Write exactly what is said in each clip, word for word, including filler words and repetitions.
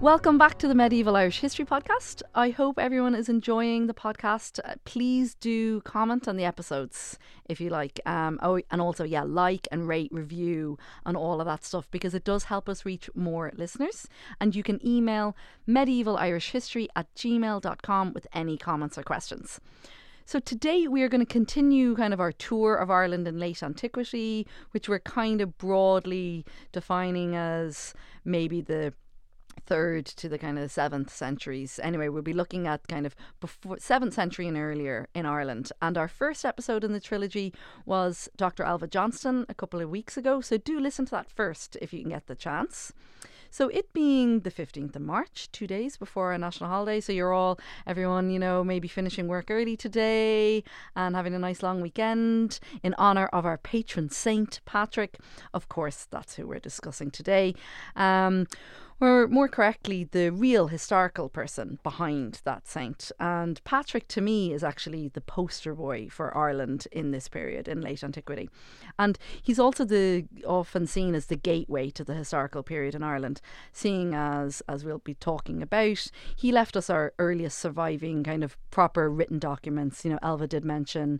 Welcome back to the Medieval Irish History Podcast. I hope everyone is enjoying the podcast. Uh, please do comment on the episodes if you like. Um, oh, and also, yeah, like and rate, review and all of that stuff, because it does help us reach more listeners. And you can email medievalirishhistory at gmail dot com with any comments or questions. So today we are going to continue kind of our tour of Ireland in late antiquity, which we're kind of broadly defining as maybe the third to the kind of seventh centuries. Anyway, we'll be looking at kind of before seventh century and earlier in Ireland. And our first episode in the trilogy was Doctor Ailbhe Johnston a couple of weeks ago. So do listen to that first if you can get the chance. So it being the fifteenth of March, two days before our national holiday. So you're all, everyone, you know, maybe finishing work early today and having a nice long weekend in honour of our patron saint, Patrick. Of course, that's who we're discussing today. Um, or more correctly, the real historical person behind that saint. And Patrick, to me, is actually the poster boy for Ireland in this period, in late antiquity. And he's also the often seen as the gateway to the historical period in Ireland, seeing as, as we'll be talking about, he left us our earliest surviving kind of proper written documents. You know, Ailbhe did mention,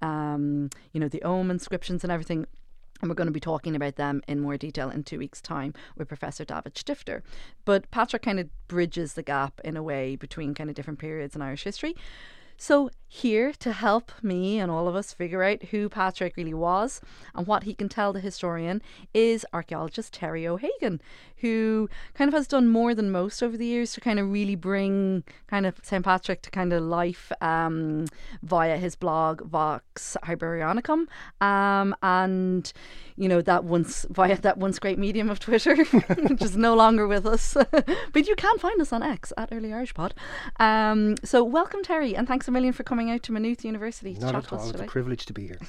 um, you know, the Ogham inscriptions and everything. And we're going to be talking about them in more detail in two weeks' time with Professor David Stifter. But Patrick kind of bridges the gap in a way between kind of different periods in Irish history. So here to help me and all of us figure out who Patrick really was and what he can tell the historian is archaeologist Terry O'Hagan, who kind of has done more than most over the years to kind of really bring kind of Saint Patrick to kind of life um, via his blog Vox Hiberionicum, um, and you know that once via that once great medium of Twitter, which is no longer with us, but you can find us on X at Early Irish Pod. Um, so welcome, Terry, and thanks a million for coming out to Maynooth University to Not chat at to us all. It's today. a privilege to be here.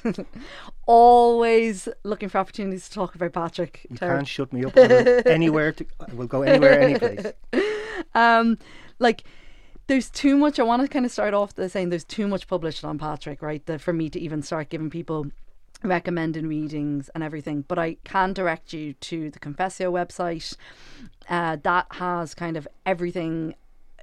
Always looking for opportunities to talk about Patrick. You Terry. can't shut me up. I will anywhere. To, I will go anywhere, any place. Um, like, there's too much. I want to kind of start off by saying there's too much published on Patrick, right? That for me to even start giving people recommended readings and everything. But I can direct you to the Confessio website. Uh, that has kind of everything.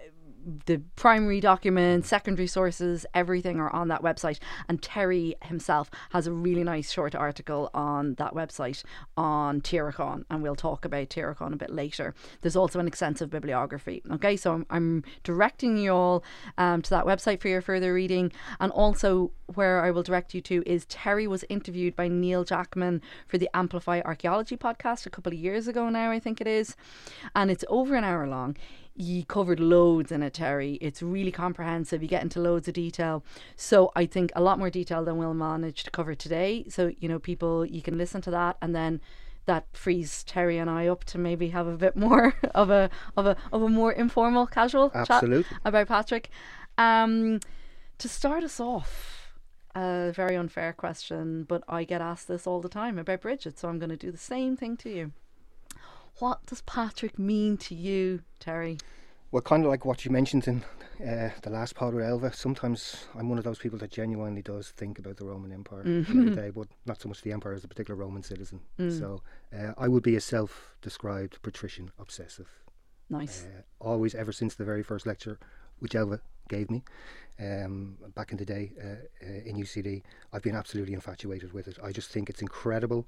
The primary documents, secondary sources, everything are on that website. And Terry himself has a really nice short article on that website on Tírechán, and we'll talk about Tírechán a bit later. There's also an extensive bibliography. Okay, so I'm, I'm directing you all um, to that website for your further reading. And also where I will direct you to is Terry was interviewed by Neil Jackman for the Amplify Archaeology podcast a couple of years ago now, I think it is. And it's over an hour long. You covered loads in it, Terry. It's really comprehensive. You get into loads of detail. So I think a lot more detail than we'll manage to cover today. So, you know, people, you can listen to that, and then that frees Terry and I up to maybe have a bit more of a of a of a more informal, casual Absolutely. chat about Patrick. Um, to start us off, a very unfair question, but I get asked this all the time about Bridget, so I'm going to do the same thing to you. What does Patrick mean to you, Terry? Well, kind of like what you mentioned in uh, the last pod with Ailbhe, sometimes I'm one of those people that genuinely does think about the Roman Empire Mm-hmm. every day, but not so much the empire as a particular Roman citizen. Mm. So uh, I would be a self-described patrician obsessive. Nice. Uh, always, ever since the very first lecture which Ailbhe gave me um, back in the day uh, uh, in U C D, I've been absolutely infatuated with it. I just think it's incredible,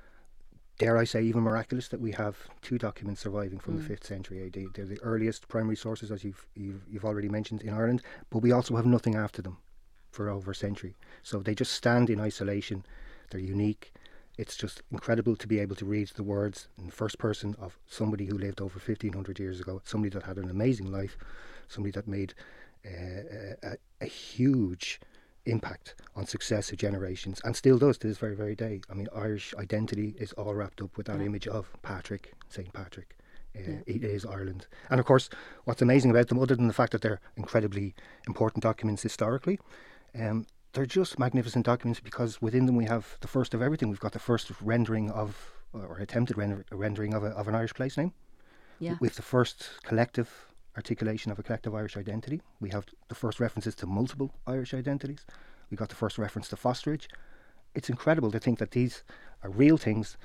dare I say even miraculous, that we have two documents surviving from Mm. the fifth century A D. They're the earliest primary sources, as you've, you've you've already mentioned, in Ireland, but we also have nothing after them for over a century. So they just stand in isolation. They're unique. It's just incredible to be able to read the words in the first person of somebody who lived over fifteen hundred years ago, somebody that had an amazing life, somebody that made uh, a, a huge impact on successive generations, and still does to this very, very day. I mean, Irish identity is all wrapped up with that Yeah. image of Patrick, Saint Patrick. Uh, Yeah. It is Ireland. And of course, what's amazing about them, other than the fact that they're incredibly important documents historically, um, they're just magnificent documents because within them we have the first of everything. We've got the first rendering of, or attempted render, rendering of, a, of an Irish place name. Yeah. With the first collective articulation of a collective Irish identity. We have the first references to multiple Irish identities. We got the first reference to fosterage. It's incredible to think that these are real things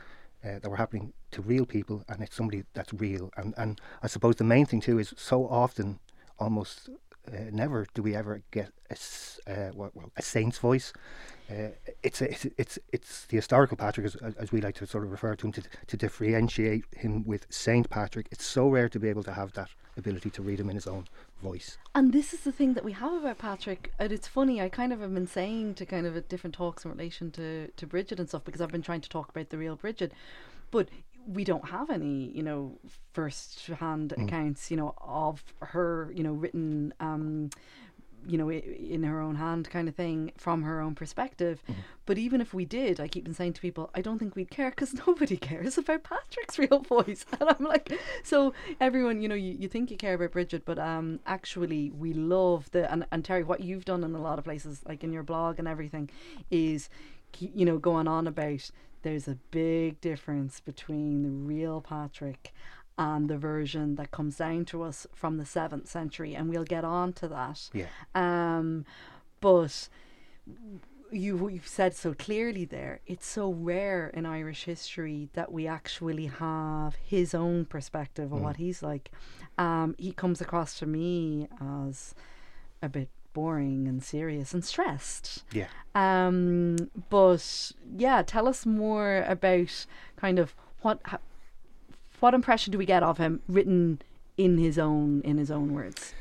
uh, that were happening to real people, and it's somebody that's real. And, and I suppose the main thing too is so often, almost uh, never do we ever get a, s- uh, well, well, a saint's voice. Uh, it's, a, it's it's it's the historical Patrick, as, as we like to sort of refer to him, to, to differentiate him with Saint Patrick. It's so rare to be able to have that ability to read him in his own voice. And this is the thing that we have about Patrick. And it's funny, I kind of have been saying to kind of at different talks in relation to, to Bridget and stuff, because I've been trying to talk about the real Bridget. But we don't have any, you know, first-hand mm. accounts, you know, of her, you know, written, um, you know, in her own hand kind of thing from her own perspective. Mm. But even if we did, I keep on saying to people, I don't think we'd care, because nobody cares about Patrick's real voice. And I'm like, so everyone, you know, you, you think you care about Bridget, but um, actually we love the, and, and Terry, what you've done in a lot of places, like in your blog and everything, is, you know, going on about there's a big difference between the real Patrick and the version that comes down to us from the seventh century, and we'll get on to that. Yeah. Um, but you, you've said so clearly there, it's so rare in Irish history that we actually have his own perspective of mm. what he's like. Um, he comes across to me as a bit boring and serious and stressed. Yeah. Um, but yeah, tell us more about kind of what ha- what impression do we get of him written in his own in his own words?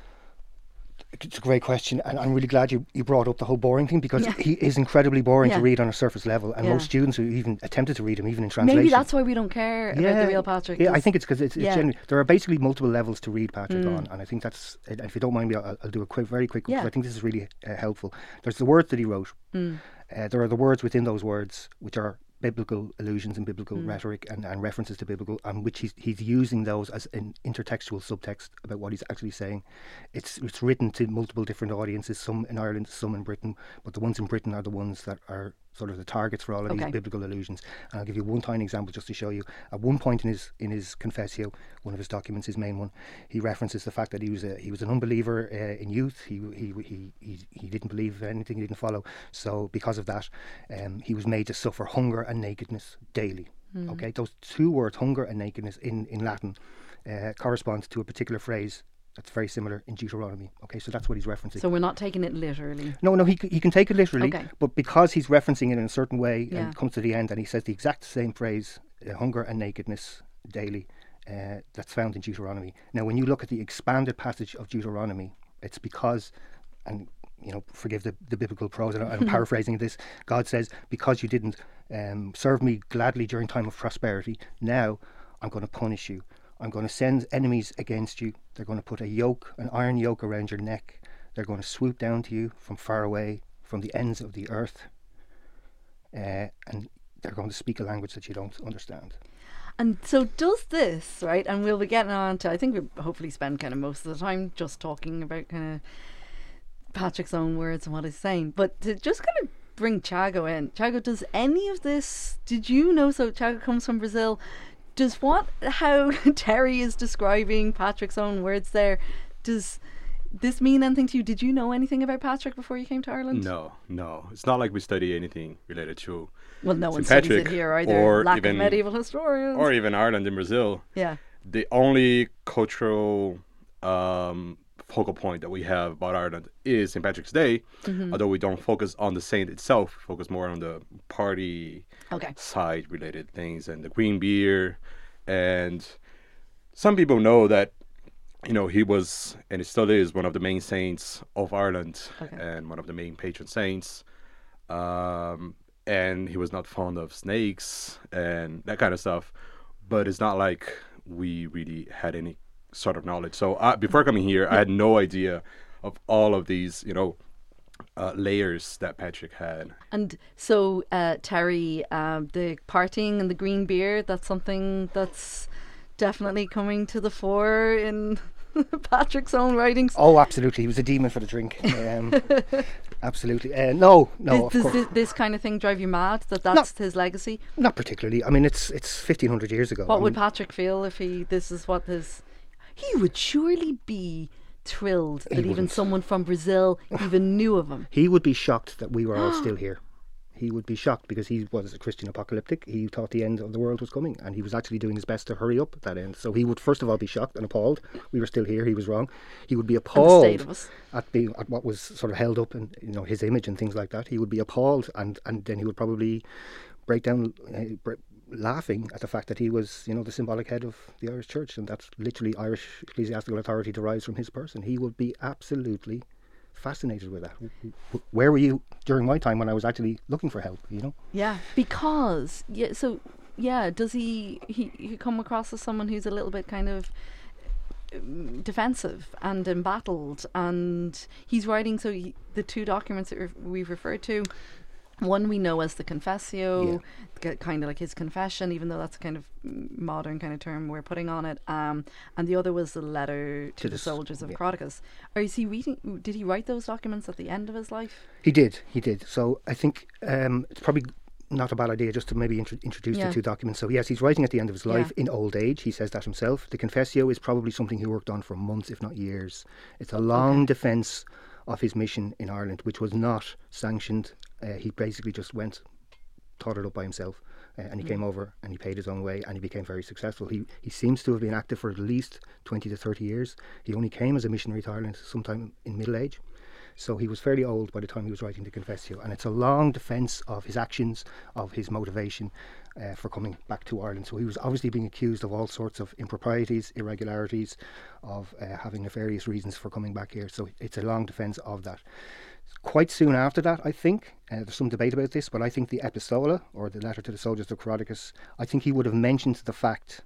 It's a great question, and I'm really glad you, you brought up the whole boring thing, because yeah. he is incredibly boring yeah. to read on a surface level, and yeah. most students who even attempted to read him, even in translation. Maybe that's why we don't care yeah, about the real Patrick. Yeah, I think it's because it's, it's yeah. genuine. There are basically multiple levels to read Patrick mm. on, and I think that's, and if you don't mind me, I'll, I'll do a quick, very quick, yeah. because I think this is really uh, helpful. There's the words that he wrote. Mm. Uh, there are the words within those words, which are biblical allusions and biblical mm. rhetoric and, and references to biblical, and which he's he's using those as an intertextual subtext about what he's actually saying. It's it's written to multiple different audiences, some in Ireland, some in Britain, but the ones in Britain are the ones that are sort of the targets for all of okay. these biblical allusions. And I'll give you one tiny example just to show you. At one point in his in his Confessio, one of his documents, his main one, he references the fact that he was a, he was an unbeliever uh, in youth. He, he he he he didn't believe anything, he didn't follow. So because of that, um, he was made to suffer hunger and nakedness daily. Mm. Okay, those two words, hunger and nakedness, in in Latin, uh, correspond to a particular phrase that's very similar in Deuteronomy. Okay, so that's what he's referencing. So we're not taking it literally. No, no, he he can take it literally, okay. but because he's referencing it in a certain way, yeah. and comes to the end and he says the exact same phrase, uh, hunger and nakedness daily, uh, that's found in Deuteronomy. Now, when you look at the expanded passage of Deuteronomy, it's because, and you know, forgive the, the biblical prose, and I'm paraphrasing this, God says, because you didn't um, serve me gladly during time of prosperity, now I'm going to punish you. I'm going to send enemies against you. They're going to put a yoke, an iron yoke around your neck. They're going to swoop down to you from far away, from the ends of the earth. Uh, and they're going to speak a language that you don't understand. And so does this, right? And we'll be getting on to, I think we'll hopefully spend kind of most of the time just talking about kind of Patrick's own words and what he's saying. But to just kind of bring Tiago in. Tiago, does any of this, did you know, so Tiago comes from Brazil, does what, how Terry is describing Patrick's own words there, does this mean anything to you? Did you know anything about Patrick before you came to Ireland? No, no. It's not like we study anything related to Well, no one Saint studies Patrick it here either. or Lack even, of medieval historians. Or even Ireland and Brazil. Yeah. The only cultural um, focal point that we have about Ireland is Saint Patrick's Day, mm-hmm. although we don't focus on the saint itself. We focus more on the party okay. side related things and the green beer. And some people know that, you know, he was, and he still is, one of the main saints of Ireland okay. and one of the main patron saints. Um, and he was not fond of snakes and that kind of stuff. But it's not like we really had any sort of knowledge. So uh, before coming here, I had no idea of all of these, you know, uh, layers that Patrick had. And so, uh, Terry, um, the partying and the green beer, that's something that's definitely coming to the fore in Patrick's own writings. Oh, absolutely. He was a demon for the drink. Um, absolutely. Uh, no, no, Does, of does course. this kind of thing drive you mad, that that's not, his legacy? Not particularly. I mean, it's it's fifteen hundred years ago. What I would mean, Patrick feel if he, this is what his... He would surely be thrilled that even someone from Brazil even knew of him. He would be shocked that we were all still here. he would be shocked, because he was a Christian apocalyptic. He thought the end of the world was coming, and he was actually doing his best to hurry up that end. So he would first of all be shocked and appalled. We were still here, he was wrong. He would be appalled at being at what was sort of held up, and you know, his image and things like that. He would be appalled, and and then he would probably break down uh, break, laughing at the fact that he was, you know, the symbolic head of the Irish Church, and that's literally Irish ecclesiastical authority derives from his person. He would be absolutely fascinated with that. Where were you during my time when I was actually looking for help, you know? Yeah, because, yeah, so, yeah, does he, he, he come across as someone who's a little bit kind of um, defensive and embattled, and he's writing, so he, the two documents that re- we've referred to, one we know as the Confessio, yeah. kind of like his confession, even though that's a kind of modern kind of term we're putting on it. Um, and the other was the letter to, to the, the soldiers of yeah. Crodicus. Or is he reading? Did he write those documents at the end of his life? He did. He did. So I think um, it's probably not a bad idea just to maybe intro- introduce yeah. the two documents. So yes, he's writing at the end of his life yeah. in old age. He says that himself. The Confessio is probably something he worked on for months, if not years. It's a long okay. defence of his mission in Ireland, which was not sanctioned. Uh, he basically just went, thought it up by himself, uh, and he mm. came over and he paid his own way, and he became very successful. He he seems to have been active for at least twenty to thirty years. He only came as a missionary to Ireland sometime in middle age. So he was fairly old by the time he was writing the Confessio, and it's a long defence of his actions, of his motivation uh, for coming back to Ireland. So he was obviously being accused of all sorts of improprieties, irregularities, of uh, having nefarious reasons for coming back here. So it's a long defence of that. Quite soon after that, I think, uh, there's some debate about this, but I think the Epistola, or the letter to the soldiers of Crodicus, I think he would have mentioned the fact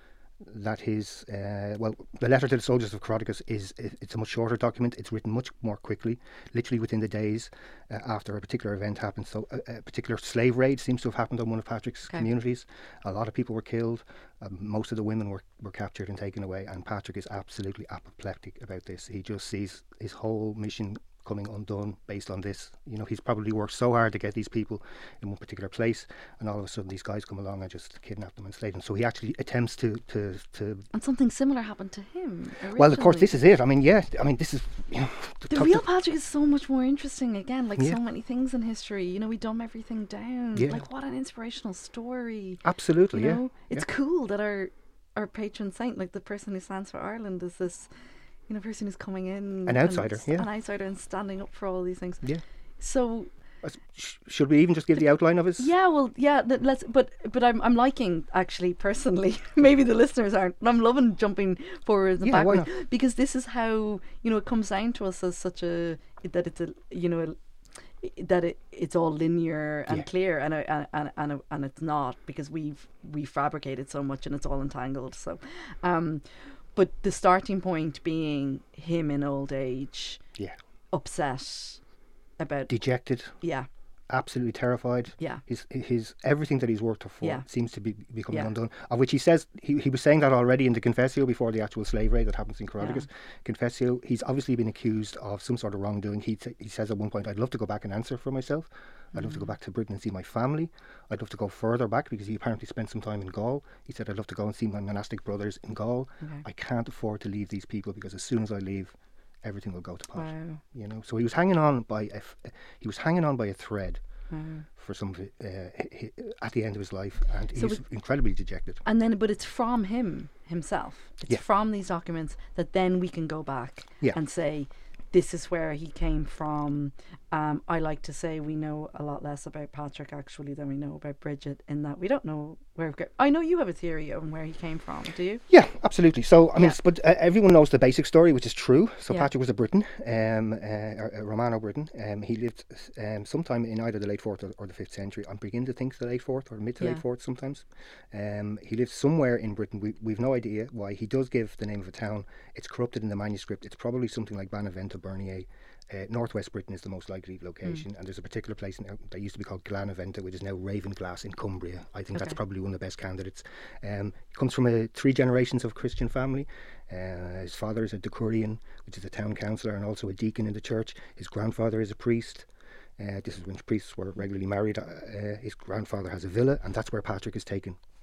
that his, uh, well, the letter to the soldiers of Crodicus is, it's a much shorter document. It's written much more quickly, literally within the days uh, after a particular event happened. So a, a particular slave raid seems to have happened on one of Patrick's okay. communities. A lot of people were killed. Um, most of the women were, were captured and taken away. And Patrick is absolutely apoplectic about this. He just sees his whole mission coming undone based on this. You know, he's probably worked so hard to get these people in one particular place, and all of a sudden these guys come along and just kidnap them and slave them. So he actually attempts to to, to and something similar happened to him originally. Well, of course, this is it. I mean, yeah, I mean, this is, you know, the real Patrick is so much more interesting. Again, like yeah. so many things in history, you know, we dumb everything down. Yeah. Like, what an inspirational story. Absolutely, you yeah. know? It's yeah. cool that our our patron saint, like the person who stands for Ireland, is this, you know, person who's coming in, an outsider, and, yeah, an outsider, and standing up for all these things. Yeah. So, uh, sh- should we even just give the outline of his? Yeah, well, yeah. Th- let's. But but I'm I'm liking, actually, personally. Maybe the listeners aren't. I'm loving jumping forward and yeah, backwards, because this is how, you know, it comes down to us as such a that it's a you know a, that it it's all linear and yeah. clear, and and and and, and it's not, because we've we fabricated so much and it's all entangled. So, um. But the starting point being him in old age, yeah, upset about, dejected, yeah, absolutely terrified. Yeah, his his everything that he's worked for yeah. seems to be becoming yeah. undone. Of which he says he he was saying that already in the Confessio before the actual slave raid that happens in Crodicus. Yeah. Confessio, he's obviously been accused of some sort of wrongdoing. He t- he says at one point, "I'd love to go back and answer for myself. I'd mm. love to go back to Britain and see my family. I'd love to go further back," because he apparently spent some time in Gaul. He said, "I'd love to go and see my monastic brothers in Gaul. Okay. I can't afford to leave these people, because as soon as I leave, everything will go to pot." Wow. You know, so he was hanging on by a f- he was hanging on by a thread wow. for some of it, uh, he, at the end of his life, and so he's incredibly dejected. And then, but it's from him himself. It's yeah. from these documents that then we can go back yeah. and say, this is where he came from. Um, I like to say we know a lot less about Patrick actually than we know about Bridget, in that we don't know where. I know you have a theory on where he came from. Do you? Yeah, absolutely. So I mean, yeah. but uh, everyone knows the basic story, which is true. So yeah. Patrick was a Briton, um, uh, a Romano Briton. Um, he lived um, sometime in either the late fourth or, or the fifth century. I'm beginning to think the late fourth or mid to yeah. late fourth sometimes. Um, he lived somewhere in Britain. We we've no idea why. He does give the name of a town. It's corrupted in the manuscript. It's probably something like Banaventa, Bernier. Uh, Northwest Britain is the most likely location, mm. and there's a particular place in, uh, that used to be called Glanaventa, which is now Ravenglass in Cumbria. I think okay. that's probably one of the best candidates. Um, he comes from a, three generations of Christian family. Uh, his father is a decurion, which is a town councillor, and also a deacon in the church. His grandfather is a priest. Uh, this is when priests were regularly married. Uh, uh, his grandfather has a villa, and that's where Patrick is taken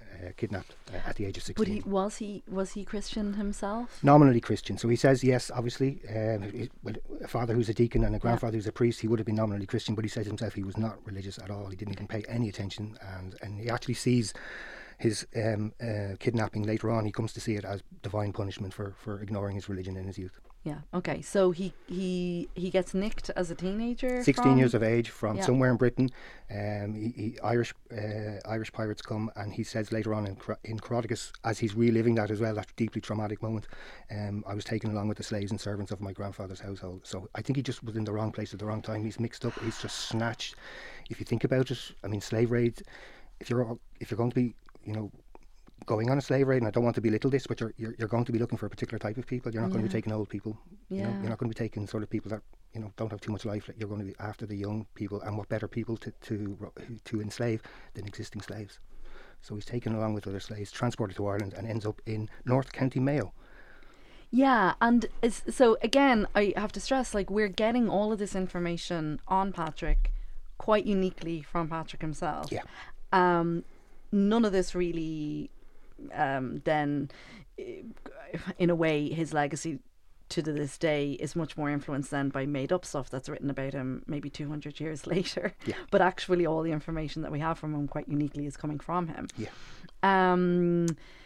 uh, kidnapped uh, at the age of But sixteen. he was he was he Christian himself? Nominally Christian. So he says, yes, obviously, um, he- well, a father who's a deacon and a grandfather who's a priest, he would have been nominally Christian, but he says himself he was not religious at all. He didn't even pay any attention, and, and he actually sees his um, uh, kidnapping later on. He comes to see it as divine punishment for, for ignoring his religion in his youth. Yeah. Okay. So he he he gets nicked as a teenager. sixteen from- years of age from Yeah. somewhere in Britain. Um, he, he, Irish uh, Irish pirates come, and he says later on in, Cro- in Coroticus, as he's reliving that as well, that deeply traumatic moment, um, I was taken along with the slaves and servants of my grandfather's household. So I think he just was in the wrong place at the wrong time. He's mixed up. He's just snatched. If you think about it, I mean, slave raids. If you're all- if you're going to be, you know, going on a slave raid, and I don't want to belittle this, but you're you're, you're going to be looking for a particular type of people. You're not going to be Yeah. taking old people. You know, Yeah. you're not going to be taking sort of people that, you know, don't have too much life. You're going to be after the young people, and what better people to to ro- to enslave than existing slaves. So he's taken along with other slaves, transported to Ireland, and ends up in North County Mayo. Yeah, and it's, so again, I have to stress, like, we're getting all of this information on Patrick quite uniquely from Patrick himself. Yeah. Um, none of this really, um, then, eh, in a way, his legacy to this day is much more influenced then by made up stuff that's written about him maybe two hundred years later. Yeah. But actually, all the information that we have from him quite uniquely is coming from him. Yeah. Um,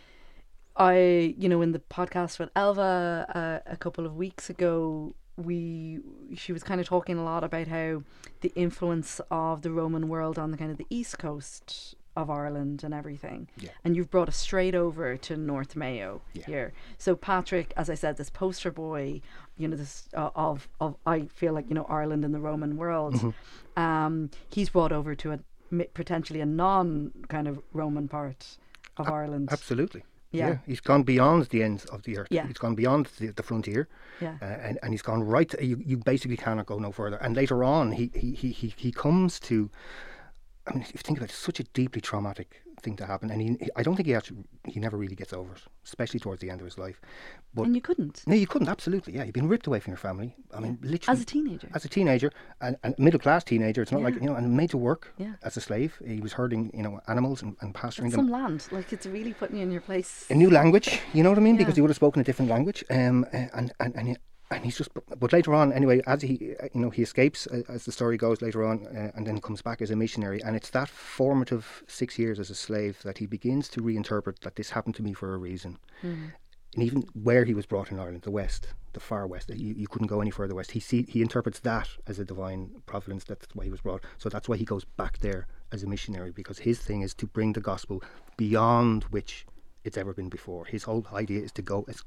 I, you know, in the podcast with Elva uh, a couple of weeks ago, we she was kind of talking a lot about how the influence of the Roman world on the kind of the east coast of Ireland and everything. Yeah. And you've brought us straight over to North Mayo Yeah. here. So Patrick, as I said, this poster boy, you know, this uh, of of I feel like, you know, Ireland and the Roman world. Mm-hmm. Um, he's brought over to a mi- potentially a non kind of Roman part of Ireland. Absolutely. Yeah. He's gone beyond the ends of the earth. Yeah. He's gone beyond the, the frontier. Yeah. Uh, and, and he's gone right to, you, you basically cannot go no further. And later on he, he, he, he, he comes to, I mean, if you think about it, it's such a deeply traumatic thing to happen, and he, he- I don't think he actually he never really gets over it, especially towards the end of his life. But And you couldn't, no, you couldn't. Absolutely, yeah. You've been ripped away from your family. I mean, literally as a teenager. as a teenager, and, and middle class teenager. It's not Yeah. like, you know, and made to work Yeah. as a slave. He was herding, you know, animals and, and pasturing It's them. some land, like, it's really putting you in your place. A new language, you know what I mean? Yeah. Because he would have spoken a different language. Um, and and and, he, and he's just. But later on, anyway, as he, uh, you know, he escapes uh, as the story goes later on, uh, and then comes back as a missionary. And it's that formative six years as a slave that he begins to reinterpret that this happened to me for a reason. Mm. And even where he was brought in Ireland, the west, the far west, you, you couldn't go any further west. He see he interprets that as a divine providence. That's why he was brought. So that's why he goes back there as a missionary, because his thing is to bring the gospel beyond which it's ever been before. His whole idea is to go as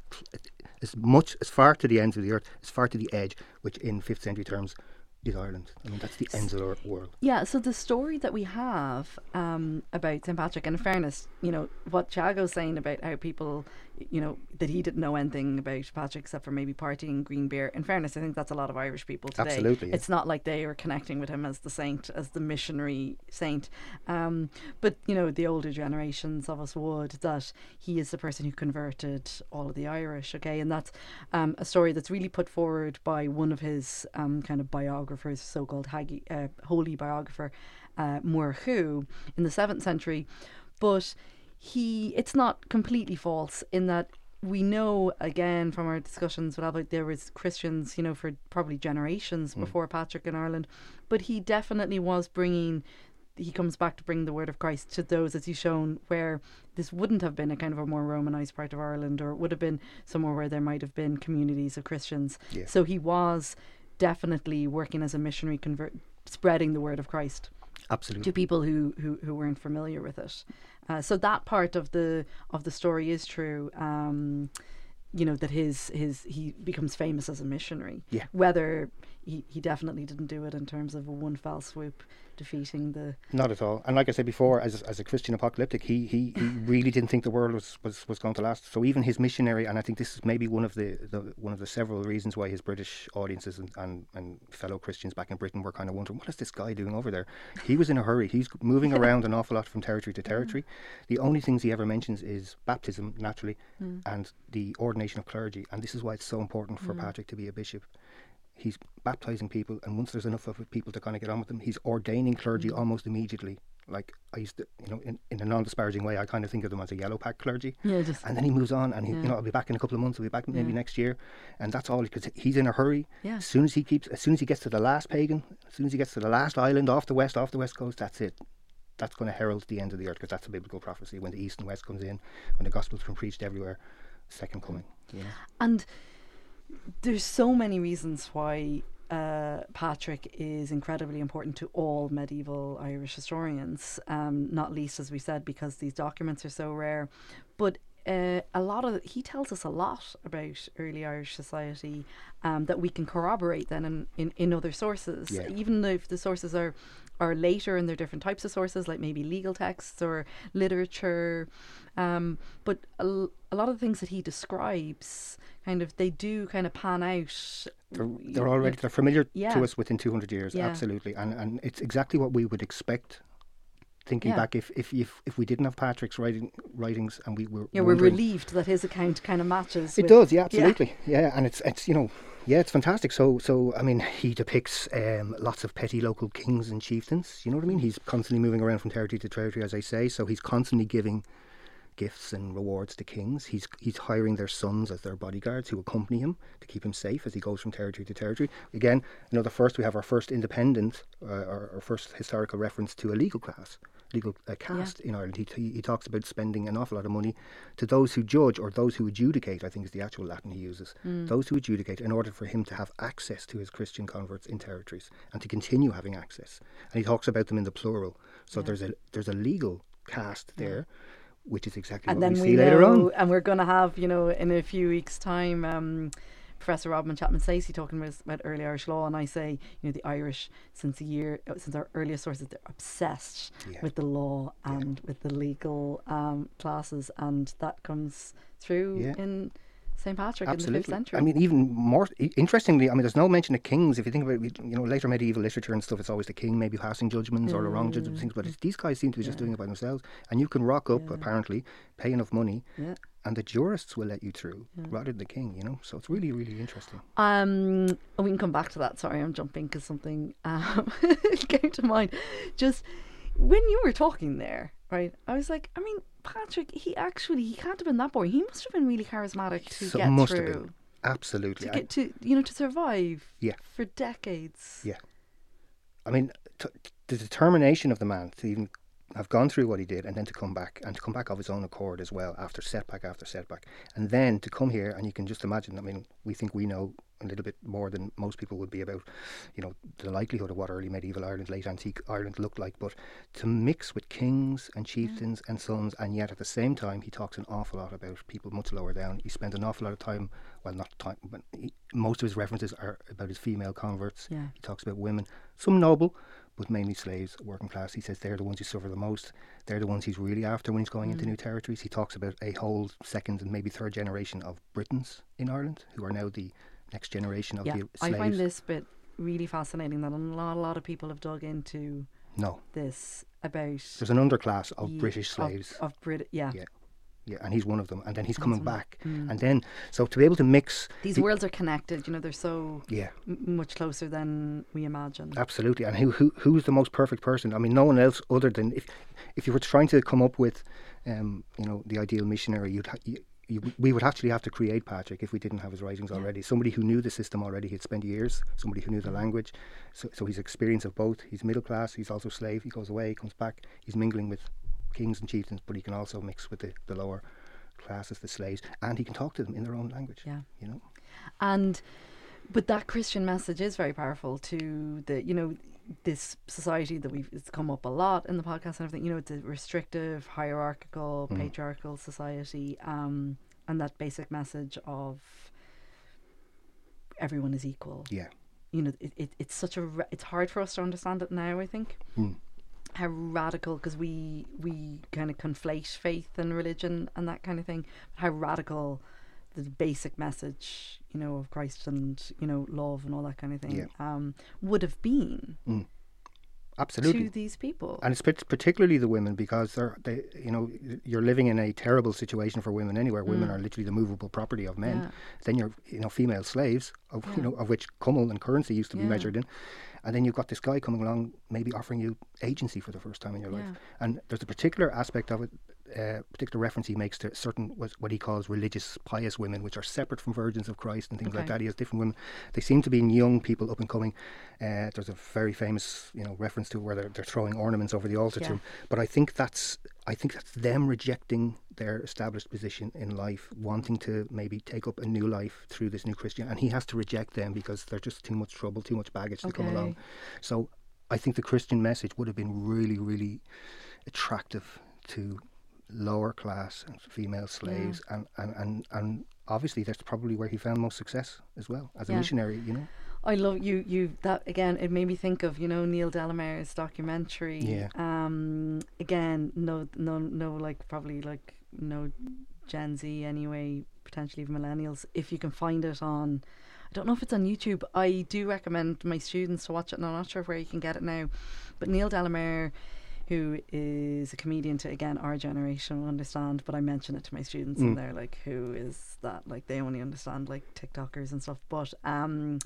as much as far to the ends of the earth, as far to the edge, which in fifth century terms is Ireland. I mean, that's the ends of the world. Yeah, so the story that we have um, about Saint Patrick, and in fairness, you know, what Thiago's saying about how people, you know, that he didn't know anything about Patrick except for maybe partying, green beer. In fairness, I think that's a lot of Irish people today. Absolutely, yeah. It's not like they were connecting with him as the saint, as the missionary saint. Um, but, you know, the older generations of us would, that he is the person who converted all of the Irish, okay? And that's um, a story that's really put forward by one of his um, kind of biographers, so-called Hagi, uh, holy biographer, uh, Muirchú, in the seventh century. But he, it's not completely false in that we know, again, from our discussions with Albert, there was Christians, you know, for probably generations Mm. before Patrick in Ireland. But he definitely was bringing, he comes back to bring the word of Christ to those, as he's shown, where this wouldn't have been a kind of a more Romanized part of Ireland, or it would have been somewhere where there might have been communities of Christians. Yeah. So he was definitely working as a missionary, convert, spreading the word of Christ Absolutely. to people who, who, who weren't familiar with it. Uh, so that part of the of the story is true. Um, you know, that his his he becomes famous as a missionary. Yeah. Whether he, he definitely didn't do it in terms of a one fell swoop defeating the. Not at all. And like I said before, as as a Christian apocalyptic, he he, he really didn't think the world was, was, was going to last. So even his missionary, and I think this is maybe one of the, the one of the several reasons why his British audiences and, and, and fellow Christians back in Britain were kind of wondering, what is this guy doing over there? He was in a hurry. He's moving around an awful lot from territory to territory. The only things he ever mentions is baptism, naturally, Mm. and the ordination of clergy. And this is why it's so important for Mm. Patrick to be a bishop. He's baptising people, and once there's enough of people to kind of get on with them, he's ordaining clergy Mm. almost immediately Like I used to, you know, in, in a non-disparaging way, I kind of think of them as a yellow pack clergy. Yeah, just And then he moves on, and he, Yeah. you know, I'll be back in a couple of months. I'll be back maybe Yeah. next year, and that's all because he's in a hurry. Yeah. As soon as he keeps, as soon as he gets to the last pagan, as soon as he gets to the last island off the west, off the west coast, that's it. That's going to herald the end of the earth, because that's a biblical prophecy. When the east and west comes in, when the gospel's been preached everywhere, second coming. You know? And there's so many reasons why uh, Patrick is incredibly important to all medieval Irish historians, um, not least, as we said, because these documents are so rare. But uh, a lot of he tells us a lot about early Irish society um, that we can corroborate then in, in, in other sources, Yeah. even if the sources are are later and they're different types of sources, like maybe legal texts or literature. Um, but a, l- a lot of the things that he describes, kind of, they do kind of pan out. They're, they're already they're familiar Yeah. to us within two hundred years, Yeah. absolutely, and and it's exactly what we would expect. Thinking Yeah. back, if, if if if we didn't have Patrick's writing writings, and we were Yeah, we're wondering- relieved that his account kind of matches. It with- does, yeah, absolutely, yeah. and it's it's you know, yeah, it's fantastic. So so I mean, he depicts um, lots of petty local kings and chieftains. You know what I mean? He's constantly moving around from territory to territory, as I say. So he's constantly giving gifts and rewards to kings. He's he's hiring their sons as their bodyguards who accompany him to keep him safe as he goes from territory to territory. Again, you know, the first we have our first independent, uh, our, our first historical reference to a legal class. Legal uh, caste in Ireland. He, he he talks about spending an awful lot of money to those who judge, or those who adjudicate, I think is the actual Latin he uses, those who adjudicate, in order for him to have access to his Christian converts in territories and to continue having access. And he talks about them in the plural. So there's a there's a legal caste there, which is exactly And what then we we see know, later on. and we're going to have, you know, in a few weeks' time, um, Professor Rodman Chapman Stacey talking about, about early Irish law, and I say, you know, the Irish, since the year, since our earliest sources, they're obsessed Yeah. with the law and with the legal um, classes, and that comes through Yeah. in Saint Patrick in the fifth Absolutely. century. I mean, even more i- interestingly, I mean, there's no mention of kings. If you think about it, you know, later medieval literature and stuff, it's always the king maybe passing judgments or the wrong judgments, things. But it's, these guys seem to be just Yeah. doing it by themselves. And you can rock up, Yeah. apparently, pay enough money, yeah. and the jurists will let you through Yeah. rather than the king. You know, so it's really, really interesting. Um, and we can come back to that. Sorry, I'm jumping because something um, came to mind. Just when you were talking there, right? I was like, I mean, Patrick, he actually he can't have been that boring. He must have been really charismatic to So get must through, have been absolutely. to I- get to you know to survive. Yeah. For decades. Yeah. I mean, t- the determination of the man to even have gone through what he did, and then to come back, and to come back of his own accord as well, after setback after setback, and then to come here, and you can just imagine. I mean, we think we know a little bit more than most people would be about, you know, the likelihood of what early medieval Ireland, late antique Ireland looked like. But to mix with kings and chieftains and sons, and yet at the same time, he talks an awful lot about people much lower down. He spends an awful lot of time, well, not time, but he, most of his references are about his female converts. Yeah. He talks about women, some noble, but mainly slaves, working class. He says they're the ones who suffer the most. They're the ones he's really after when he's going into new territories. He talks about a whole second and maybe third generation of Britons in Ireland who are now the next generation of Yeah, the I slaves. find this bit really fascinating that not a lot of people have dug into No, this about there's an underclass of ye- British of- slaves. of, Brit. Yeah. Yeah. Yeah, and he's one of them. And then he's coming one. back. And then, so to be able to mix... These the- worlds are connected. You know, they're so Yeah, m- much closer than we imagine. absolutely. And who, who who's the most perfect person? I mean, no one else other than... If if you were trying to come up with, um, you know, the ideal missionary, you'd ha- you, you, we would actually have to create Patrick if we didn't have his writings already. Somebody who knew the system already. He'd spent years. Somebody who knew the language. So, so he's experience of both. He's middle class. He's also slave. He goes away, he comes back. He's mingling with kings and chieftains, but he can also mix with the, the lower classes, the slaves, and he can talk to them in their own language. Yeah. You know. And but that Christian message is very powerful to the, you know, this society that we've, it's come up a lot in the podcast and everything, you know, it's a restrictive, hierarchical, Mm. patriarchal society, um, and that basic message of everyone is equal. Yeah. You know, it, it it's such a, ra- it's hard for us to understand it now, I think. Mm. How radical, because we we kind of conflate faith and religion and that kind of thing. How radical the basic message, you know, of Christ and, you know, love and all that kind of thing, Yeah. um, would have been. Mm. Absolutely. to these people. And it's pat- particularly the women, because they're, they, you know, you're living in a terrible situation for women anywhere. Mm. Women are literally the movable property of men. Yeah. Then you're, you know, female slaves, of, yeah. you know, of which cummal and currency used to be yeah. measured in. And then you've got this guy coming along, maybe offering you agency for the first time in your life. Yeah. And there's a particular aspect of it, uh, particular reference he makes to certain, what he calls religious, pious women, which are separate from virgins of Christ and things okay. like that. He has different women. They seem to be young people, up and coming. Uh, there's a very famous, you know, reference to where they're, they're throwing ornaments over the altar yeah. to him. But I think that's, I think that's them rejecting their established position in life, wanting to maybe take up a new life through this new Christian, and he has to reject them because they're just too much trouble, too much baggage to okay. come along. So I think the Christian message would have been really, really attractive to lower class and female slaves, yeah. and, and, and, and obviously that's probably where he found most success as well as a yeah. missionary, you know. I love you. You that again. It made me think of you know Neil Delamere's documentary. Yeah. Um. Again, no, no, no. Like probably like no Gen Z anyway. Potentially even millennials. If you can find it on, I don't know if it's on YouTube. I do recommend my students to watch it. And I'm not sure where you can get it now. But Neil Delamere, who is a comedian to again our generation will understand. But I mention it to my students, mm. and they're like, "Who is that?" Like they only understand like TikTokers and stuff. But um.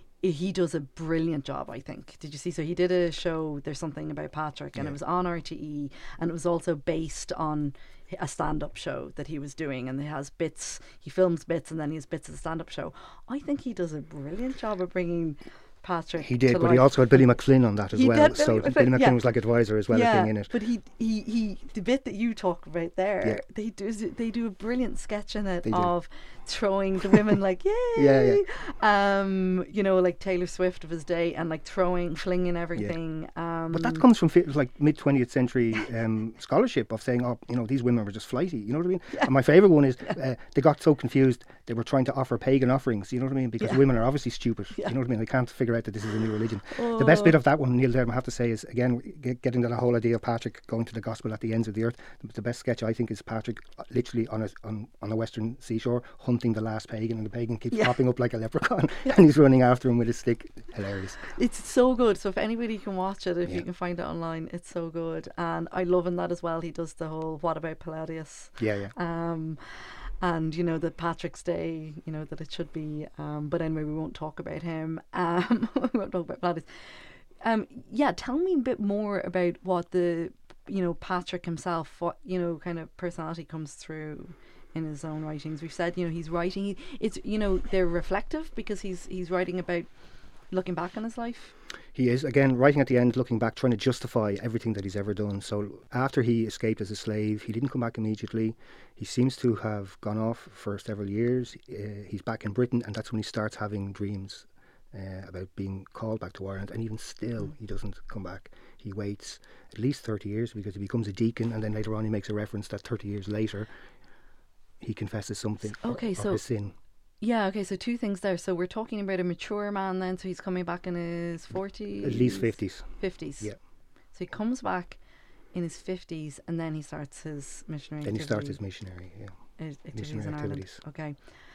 he does a brilliant job, I think. Did you see? So he did a show, There's Something About Patrick, and yeah. it was on R T E, and it was also based on a stand-up show that he was doing, and he has bits, he films bits, and then he has bits of the stand-up show. I think he does a brilliant job of bringing Patrick he did, to but life. he also had Billy McFlynn on that as he well. Did so Billy, Billy McFlynn yeah. was like advisor as well yeah, as being in it. But he, he, he, the bit that you talk about there, yeah. they do they do a brilliant sketch in it of throwing the women like yay, yeah, yeah. um, you know, like Taylor Swift of his day, and like throwing, flinging everything. Yeah. Um, but that comes from like mid twentieth century um, scholarship of saying, oh, you know, these women were just flighty. You know what I mean? Yeah. And my favourite one is uh, they got so confused they were trying to offer pagan offerings. You know what I mean? Because yeah. women are obviously stupid. Yeah. You know what I mean? They can't figure out that this is a new religion. Oh. The best bit of that one, Neil Dermot, I have to say, is again get, getting to the whole idea of Patrick going to the gospel at the ends of the earth. The, the best sketch I think is Patrick literally on a on, on the western seashore hunting the last pagan, and the pagan keeps yeah. popping up like a leprechaun, yeah. and he's running after him with his stick. Hilarious. It's so good. So if anybody can watch it, if yeah. you can find it online, it's so good. And I love in that as well. He does the whole "What about Palladius?" Yeah, yeah. Um, and you know that Patrick's Day, you know that it should be. Um, but anyway, we won't talk about him. Um, we won't talk about Palladius. Um, yeah, tell me a bit more about what the, you know, Patrick himself, what, you know, kind of personality comes through in his own writings. We've said, you know, he's writing, it's, you know, they're reflective because he's he's writing about looking back on his life. He is, again, writing at the end, looking back, trying to justify everything that he's ever done. So after he escaped as a slave, he didn't come back immediately. He seems to have gone off for several years. Uh, he's back in Britain, and that's when he starts having dreams Uh, about being called back to Ireland, and even still mm. he doesn't come back. He waits at least thirty years because he becomes a deacon, and then later on he makes a reference that thirty years later he confesses something okay, of, so, of his sin. Yeah, okay, so two things there. So we're talking about a mature man then, so he's coming back in his forties? At least fifties. fifties. Yeah. So he comes back in his fifties, and then he starts his missionary Then activity. he starts his missionary, yeah. activities missionary in activities. Ireland. Okay.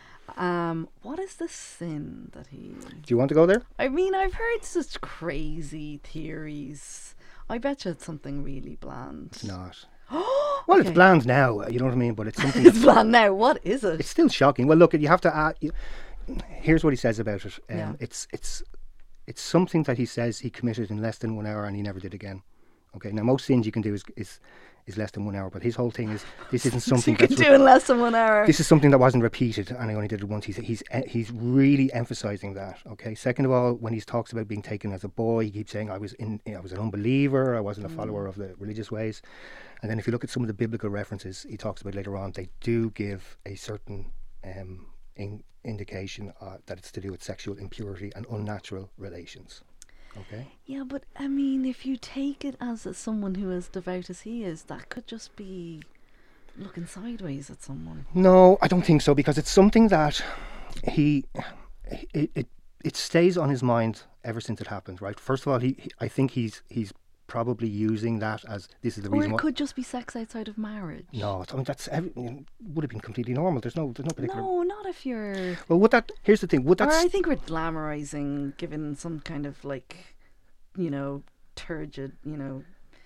Um, what is the sin that he... Do you want to go there? I mean, I've heard such crazy theories. I bet you it's something really bland. It's not. Well, okay. It's bland now, you know what I mean? But it's something... It's bland now. What is it? It's still shocking. Well, look, you have to... add. You, here's what he says about it. Um, yeah. It's it's it's something that he says he committed in less than one hour and he never did again. Okay, now most sins you can do is... is is less than one hour, but his whole thing is this isn't something so you that's can do in less than one hour. This is something that wasn't repeated, and I only did it once. He's he's he's really emphasising that. Okay. Second of all, when he talks about being taken as a boy, he keeps saying I was in, I was an unbeliever, I wasn't a mm. follower of the religious ways. And then if you look at some of the biblical references he talks about later on, they do give a certain um, in, indication uh, that it's to do with sexual impurity and unnatural relations. Okay. Yeah, but I mean, if you take it as a, someone who is devout as he is, that could just be looking sideways at someone. No, I don't think so, because it's something that he it it, it stays on his mind ever since it happened. Right. First of all, he, he I think he's he's probably using that as this is the or reason. Or it why. could just be sex outside of marriage. No, I mean that's every, would have been completely normal. There's no there's no particular. No, not if you're. Well, would that? Here's the thing. Would that? Or I think we're glamorizing, giving some kind of like, you know, turgid, you know,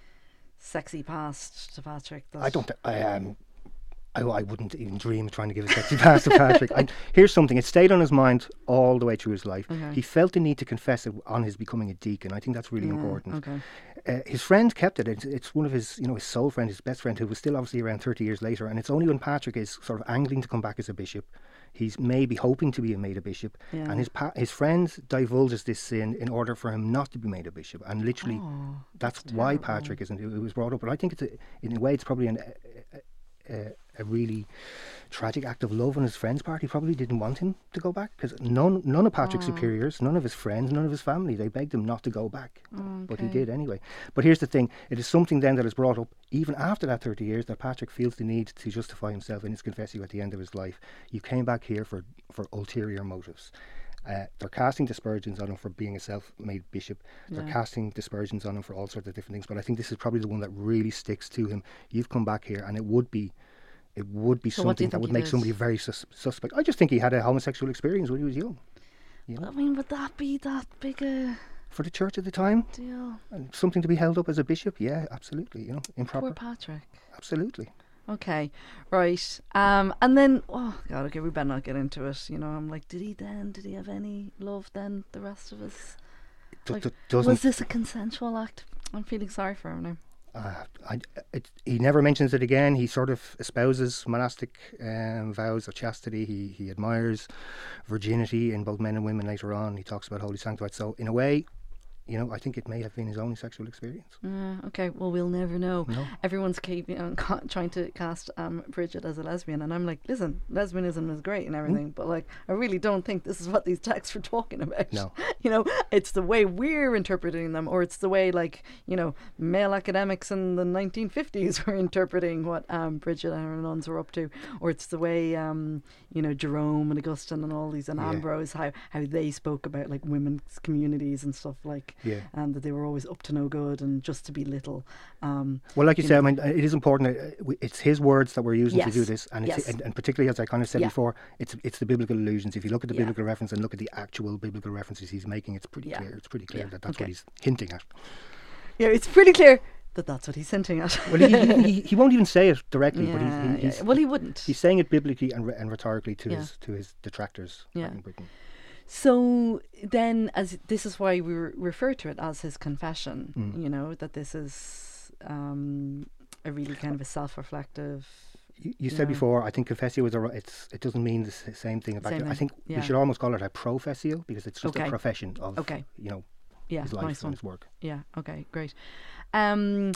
sexy past to Patrick. That I don't. Th- I um, I, I wouldn't even dream of trying to give a sexy pass to Patrick. I, here's something. It stayed on his mind all the way through his life. Okay. He felt the need to confess it on his becoming a deacon. I think that's really Yeah, important. okay. Uh, his friend kept it. It's, it's one of his, you know, his soul friend, his best friend, who was still obviously around thirty years later. And it's only when Patrick is sort of angling to come back as a bishop, he's maybe hoping to be made a bishop, Yeah. and his pa- his friend divulges this sin in order for him not to be made a bishop. And literally, Oh, that's, that's why terrible. Patrick isn't. It was brought up, but I think it's a, in a way, it's probably an. A, a, a really tragic act of love on his friend's part. He probably didn't want him to go back, because none none of Patrick's Oh. superiors, none of his friends, none of his family, they begged him not to go back. But he Okay. did anyway. But here's the thing, it is something then that is brought up even after that thirty years, that Patrick feels the need to justify himself in his confessio at the end of his life. You came back here for, for ulterior motives. Uh, they're casting dispersions on him for being a self-made bishop. They're Yeah. casting dispersions on him for all sorts of different things. But I think this is probably the one that really sticks to him. You've come back here, and it would be It would be So what do you something that think would he make did? somebody very sus- suspect. I just think he had a homosexual experience when he was young. You know, I mean, would that be that big a for the church at the time, deal? and something to be held up as a bishop. Yeah, absolutely. You know, Poor improper. Patrick. Absolutely. Okay, right. Um, and then, oh God, okay, we better not get into it. You know, I'm like, did he then? Did he have any love then? The rest of us? D- Like, d- doesn't Was this a consensual act? I'm feeling sorry for him now. Uh, I, it, he never mentions it again. He sort of espouses monastic um, vows of chastity. He he admires virginity in both men and women later on. He talks about holy sanctified. So in a way, you know, I think it may have been his only sexual experience. Uh, okay, well, we'll never know. No. Everyone's keep, you know, ca- trying to cast um, Bridget as a lesbian, and I'm like, listen, lesbianism is great and everything, but like, I really don't think this is what these texts were talking about. No. You know, it's the way we're interpreting them, or it's the way, like, you know, male academics in the nineteen fifties were interpreting what um, Bridget and her nuns were up to, or it's the way, um, you know, Jerome and Augustine and all these, and Yeah. Ambrose, how, how they spoke about, like, women's communities and stuff, like, Yeah. and that they were always up to no good and just to belittle. Um, Well, like you, you say, know- I mean, it is important. uh, w- It's his words that we're using to do Yes. this, and it's, Yes. and, and particularly as I kind of said Yeah. before, it's it's the biblical allusions. If you look at the Yeah. biblical reference and look at the actual biblical references he's making, it's pretty Yeah. clear. It's pretty clear Yeah. that that's Okay. what he's hinting at. yeah, it's pretty clear that that's what he's hinting at. Well, he, he, he won't even say it directly, but Yeah, he's, he, yeah. he's well, he wouldn't. he's saying it biblically and, re- and rhetorically to Yeah. his to his detractors Yeah. in Britain. So then, as this is why we re- refer to it as his confession. Mm. You know, that this is um, a really kind of a self-reflective. You, you said Yeah. before, I think confessio is a, ri- it's it doesn't mean the s- same thing about Same it. I thing, think yeah. we should almost call it a professio, because it's just Okay. a profession of Okay. you know Yeah, his life nice and one. his work. Yeah. Okay. Great. Um,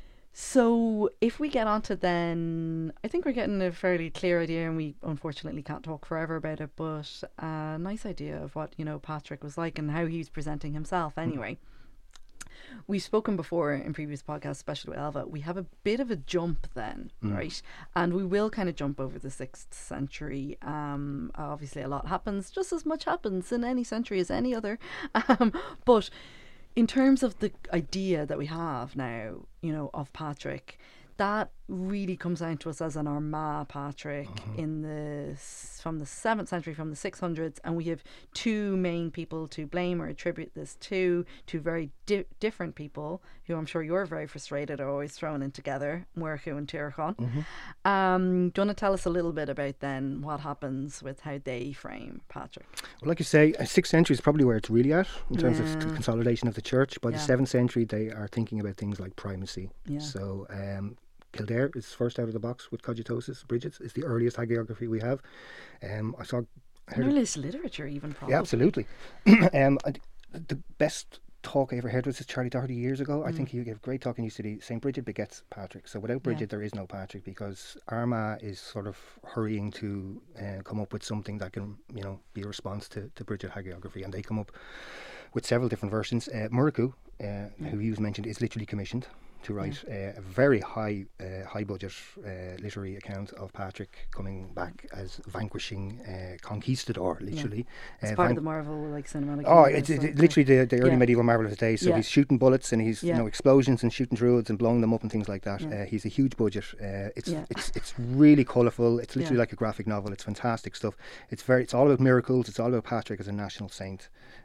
so if we get onto then, I think we're getting a fairly clear idea, and we unfortunately can't talk forever about it, but a nice idea of what, you know, Patrick was like and how he was presenting himself anyway. We've spoken before in previous podcasts, especially with Elva. We have a bit of a jump then, Mm. right? And we will kind of jump over the sixth century. Um, obviously, a lot happens, just as much happens in any century as any other. Um, but in terms of the idea that we have now, you know, of Patrick, that really comes down to us as an Armagh Patrick in the s- from the seventh century, from the six hundreds, and we have two main people to blame or attribute this to, two very di- different people who I'm sure you're very frustrated are always thrown in together, Muirchú and Tíorchon. Um, do you want to tell us a little bit about then what happens with how they frame Patrick? Well, like you say, uh, sixth century is probably where it's really at in terms of Yeah. the consolidation of the church. By Yeah. the seventh century, they are thinking about things like primacy. Yeah. So um, Kildare is first out of the box with Cogitosus. Bridget's is the earliest hagiography we have. Um, I saw. I heard- Earliest literature, even probably. yeah, absolutely. um, I, the best talk I ever heard was this Charlie Doherty years ago. I think he gave a great talk in U City. Saint Bridget begets Patrick. So without Bridget, there is no Patrick, because Armagh is sort of hurrying to uh, come up with something that can, you know, be a response to, to Bridget hagiography, and they come up with several different versions. Uh, Muirchú, uh, who you've mentioned, is literally commissioned to write uh, a very high uh, high budget uh, literary account of Patrick coming back as vanquishing uh, conquistador, literally. It's Uh, part van- of the Marvel like cinematic. Oh, universe, it's, it's so- literally the, the early Yeah. medieval Marvel of his day. So Yeah. he's shooting bullets and he's Yeah. you know explosions and shooting druids and blowing them up and things like that. Yeah. Uh, he's a huge budget. Uh, it's Yeah. it's it's really colourful. It's literally Yeah. like a graphic novel. It's fantastic stuff. It's very it's all about miracles. It's all about Patrick as a national saint.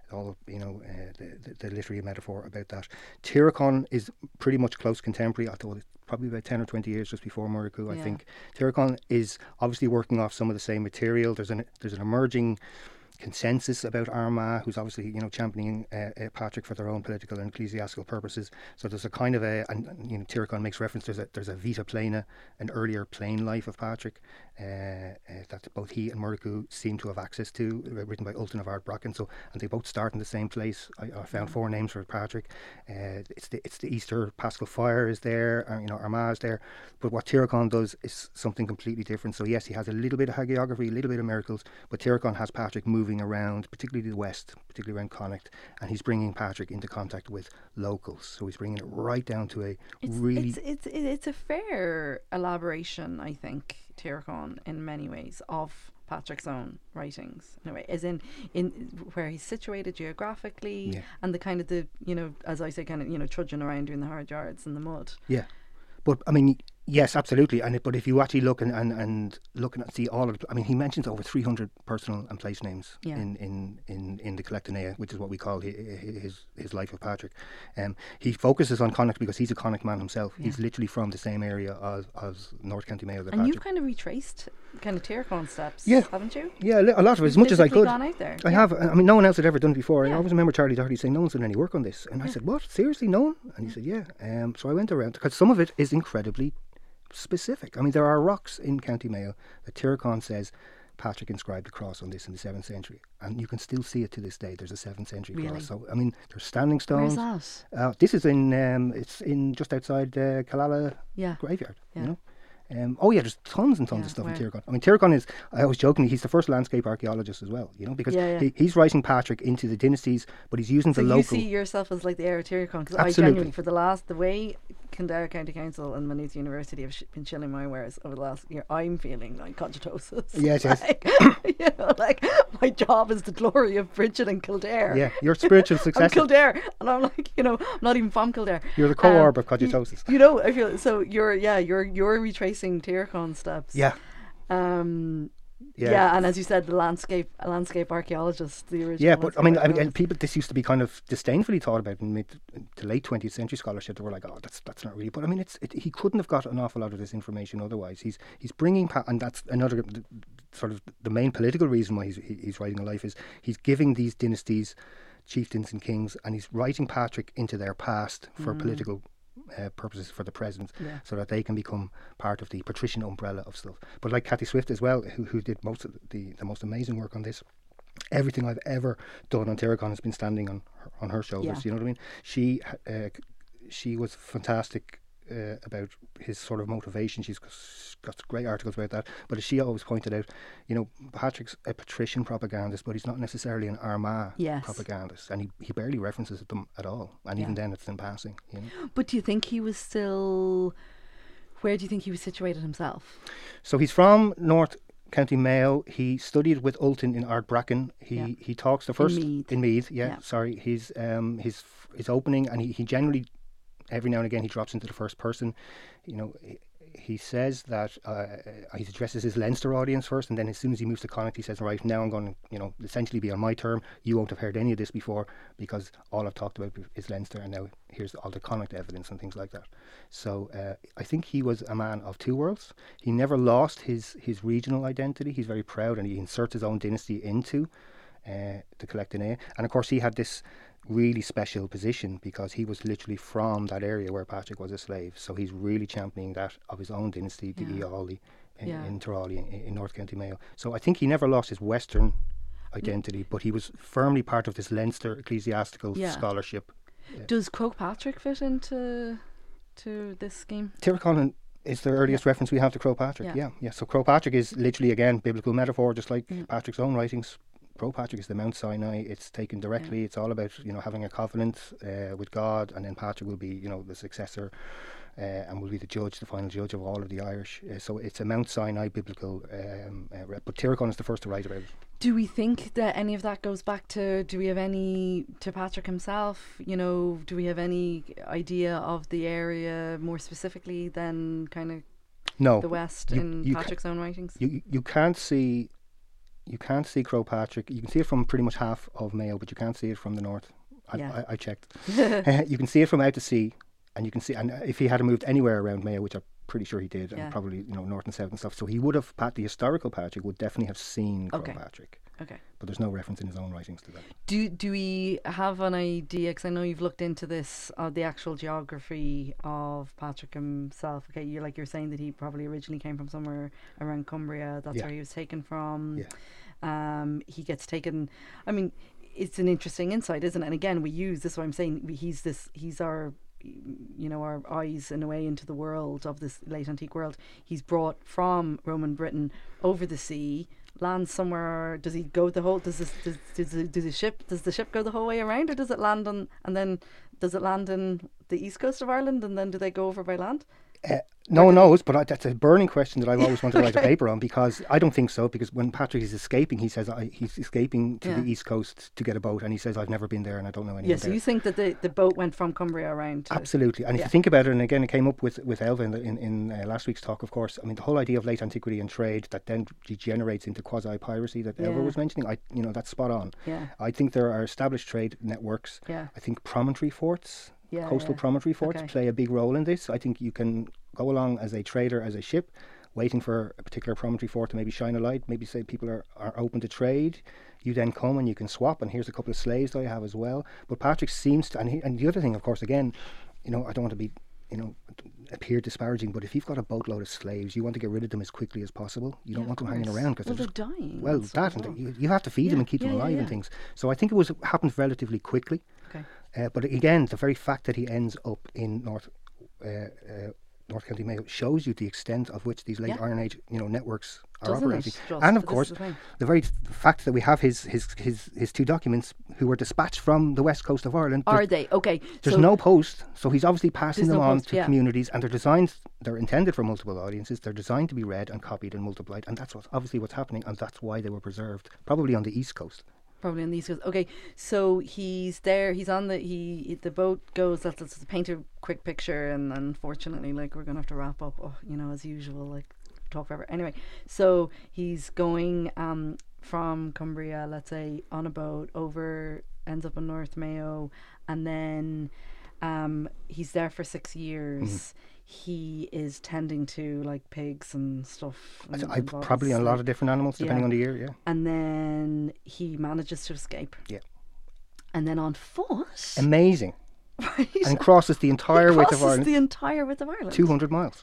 all you know, uh, the, the, the literary metaphor about that. Tyrconnell is pretty much close contemporary. I thought it's probably about ten or twenty years just before Muirchú, I Yeah. think. Tyrconnell is obviously working off some of the same material. There's an there's an emerging consensus about Armagh, who's obviously you know championing uh, uh, Patrick for their own political and ecclesiastical purposes. So there's a kind of a, and and, you know, Tyrconnell makes reference. There's a there's a vita plena, an earlier plain life of Patrick, uh, uh, that both he and Muirchú seem to have access to, uh, written by Ultan of Ardbraccan. So and they both start in the same place. I, I found four names for Patrick. Uh, it's the it's the Easter Paschal fire is there. Uh, you know Armagh is there. But what Tyrconnell does is something completely different. So yes, he has a little bit of hagiography, a little bit of miracles, but Tyrconnell has Patrick moving around, particularly the west, particularly around Connacht, and he's bringing Patrick into contact with locals. So he's bringing it right down to a It's, really it's, it's, it's a fair elaboration, I think, Tyrconnell, in many ways, of Patrick's own writings, in a way, as in, in where he's situated geographically, Yeah. and the kind of the, you know, as I say, kind of, you know, trudging around doing the hard yards in the mud. yeah. But I mean, yes, absolutely. And it, but if you actually look and and, and look and see all of it, I mean, he mentions over three hundred personal and place names Yeah. in, in, in, in the Collectanea, which is what we call his his, his life of Patrick. Um, he focuses on Connacht because he's a Connacht man himself. Yeah. He's literally from the same area as, as North County Mayo. And Patrick. you've kind of retraced kind of Tyrconnell steps, Yeah. haven't you? Yeah, a li- a lot of it, as You've much as I physically could. gone out there. I Yeah. have. I mean, no one else had ever done it before. And Yeah. I always remember Charlie Doherty saying, "No one's done any work on this." And I said, "What? Seriously, no one?" And he said, "Yeah." Um, so I went around because some of it is incredibly specific. I mean, there are rocks in County Mayo that Tyrconnell says Patrick inscribed a cross on this in the seventh century, and you can still see it to this day. There's a seventh century Really? cross. So I mean, there's standing Where's stones. that? Uh, this is in um, it's in just outside uh, Killala Yeah. graveyard. Yeah. You know. Um, oh yeah, there's tons and tons Yeah, of stuff where? in Tyrconnell. I mean, Tyrconnell is, I always jokingly, he's the first landscape archaeologist as well, you know, because Yeah, yeah. He, he's writing Patrick into the dynasties, but he's using So the you local. see yourself as like the heir of Tyrconnell, because I Absolutely. genuinely, for the last, the way Kildare County Council and Maynooth University have sh- been shilling my wares over the last year, I'm feeling like cogitosis. Yes, yes. Like, you know, like my job is the glory of Bridget and Kildare. Yeah, your spiritual I'm successor. Kildare, and I'm like, you know, I'm not even from Kildare. You're the co-orb Um, of cogitosis. You, you know, I feel so. You're, yeah, you're you're retracing Tyrconnell steps. Yeah, Um. yeah. Yeah. and as you said, the landscape a landscape archaeologist, the original. Yeah, but I mean, I mean, landscape and people. This used to be kind of disdainfully thought about in mid to late twentieth century scholarship. They were like, "Oh, that's that's not really." But I mean, it's it, he couldn't have got an awful lot of this information otherwise. He's he's bringing, pa- and that's another th- sort of the main political reason why he's he- he's writing a life is he's giving these dynasties, chieftains and kings, and he's writing Patrick into their past for political. Uh, purposes for the present, Yeah. so that they can become part of the patrician umbrella of stuff. But like Cathy Swift as well, who who did most of the the most amazing work on this. Everything I've ever done on Tyrconnell has been standing on her, on her shoulders. Yeah. You know what I mean? She uh, she was fantastic uh, about his sort of motivation. She's got great articles about that. But as she always pointed out, you know, Patrick's a patrician propagandist, but he's not necessarily an Armagh Yes. propagandist, and he, he barely references them at all. And even Yeah. then, it's in passing. You know? But do you think he was still? Where do you think he was situated himself? So he's from North County Mayo. He studied with Ultan in Ardbraccan. He Yeah. he talks the first Meath. in Meath. Yeah, Yeah. sorry. His um his his opening, and he, he generally every now and again he drops into the first person. You know, he, he says that uh, he addresses his Leinster audience first, and then as soon as he moves to Connacht, he says, "Right now, I'm going to, you know, essentially be on my term. You won't have heard any of this before because all I've talked about is Leinster, and now here's all the Connacht evidence and things like that." So uh, I think he was a man of two worlds. He never lost his his regional identity. He's very proud, and he inserts his own dynasty into uh, the Collectanea. And of course, he had this really special position because he was literally from that area where Patrick was a slave. So he's really championing that of his own dynasty, the Yeah. Eolli in, Yeah. in Tirali in, in North County Mayo. So I think he never lost his Western identity, but he was firmly part of this Leinster ecclesiastical Yeah. scholarship. Does Croagh Patrick fit into to this scheme? Tyrconnell is the earliest reference we have to Croagh Patrick. Yeah. Yeah, yeah. So Croagh Patrick is literally, again, biblical metaphor, just like Mm. Patrick's own writings. Croagh Patrick is the Mount Sinai. It's taken directly. It's all about, you know, having a covenant uh, with God, and then Patrick will be, you know, the successor uh, and will be the judge, the final judge of all of the Irish. Uh, so it's a Mount Sinai biblical. Um, uh, rep- but Tyrconnell is the first to write about it. Do we think that any of that goes back to? Do we have any to Patrick himself? You know, do we have any idea of the area more specifically than kind of No, the West you- in you ca- Patrick's own writings? you you can't see you can't see Croagh Patrick. You can see it from pretty much half of Mayo, but you can't see it from the north. I, Yeah. I, I checked. You can see it from out to sea, and you can see. And if he had moved anywhere around Mayo, which I'm pretty sure he did, Yeah. and probably you know north and south and stuff, so he would have. Pat, the historical Patrick would definitely have seen Croagh Okay. Patrick, Okay. but there's no reference in his own writings to that. Do do we have an idea? Because I know you've looked into this, uh, the actual geography of Patrick himself. Okay, you're like you're saying that he probably originally came from somewhere around Cumbria. That's Yeah. where he was taken from. Yeah. Um, he gets taken. I mean, it's an interesting insight, isn't it? And again, we use this. Is what I'm saying. We- He's this. He's our. You know, our eyes in a way into the world of this late antique world. He's brought from Roman Britain over the sea, lands somewhere. Does he go the whole? Does this? Does, does, the, does the ship? Does the ship go the whole way around, or does it land on? And then does it land in the east coast of Ireland, and then do they go over by land? Uh, no one knows, but I, that's a burning question that I've always wanted to write a Okay. paper on, because I don't think so. Because when Patrick is escaping, he says I, he's escaping to Yeah. the east coast to get a boat, and he says I've never been there and I don't know anyone Yes. Yeah, so there. you think that the, the boat went from Cumbria around? To, Absolutely, and if Yeah. you think about it, and again it came up with with Elva in the, in, in uh, last week's talk, of course. I mean, the whole idea of late antiquity and trade that then degenerates into quasi piracy that Elva Yeah. was mentioning, I you know that's spot on. Yeah. I think there are established trade networks. Yeah. I think promontory forts, Yeah, coastal yeah. promontory forts, Okay. play a big role in this. I think you can go along as a trader, as a ship, waiting for a particular promontory fort to maybe shine a light, maybe say people are, are open to trade. You then come and you can swap, and here's a couple of slaves that I have as well. But Patrick seems to, and, he, and the other thing, of course, again, you know, I don't want to be, you know, appear disparaging, but if you've got a boatload of slaves, you want to get rid of them as quickly as possible. You don't Yeah, want of them hanging course. around because Well, they're they're just dying. well, and stuff that as and well. you, you have to feed Yeah, them and keep yeah, them yeah, alive yeah. and things. So I think it was happened relatively quickly. Okay. Uh, but again, the very fact that he ends up in North uh, uh, North County Mayo shows you the extent of which these late Yeah. Iron Age, you know, networks are Doesn't operating. it, just? And of But this course, is the thing. the very fact that we have his his his, his two documents, who were dispatched from the west coast of Ireland. Are there's- they okay? There's so no post, so he's obviously passing There's them no on post, to yeah. communities, and they're designed, they're intended for multiple audiences. They're designed to be read and copied and multiplied, and that's what's obviously what's happening, and that's why they were preserved, probably on the east coast. Probably on these. Okay, so he's there. He's on the he. The boat goes. Let's, let's paint a quick picture, and unfortunately, like we're gonna have to wrap up. Oh, you know, as usual, like talk forever. Anyway, so he's going um from Cumbria, let's say, on a boat over, ends up in North Mayo, and then um he's there for six years. Mm-hmm. He is tending to like pigs and stuff. I, and- I and probably a bobs, lot like- of different animals, depending Yeah. on the year. Yeah, and then he manages to escape. Yeah. And then on foot, amazing, right? and crosses the entire he width crosses of Ireland, the entire width of Ireland. two hundred miles.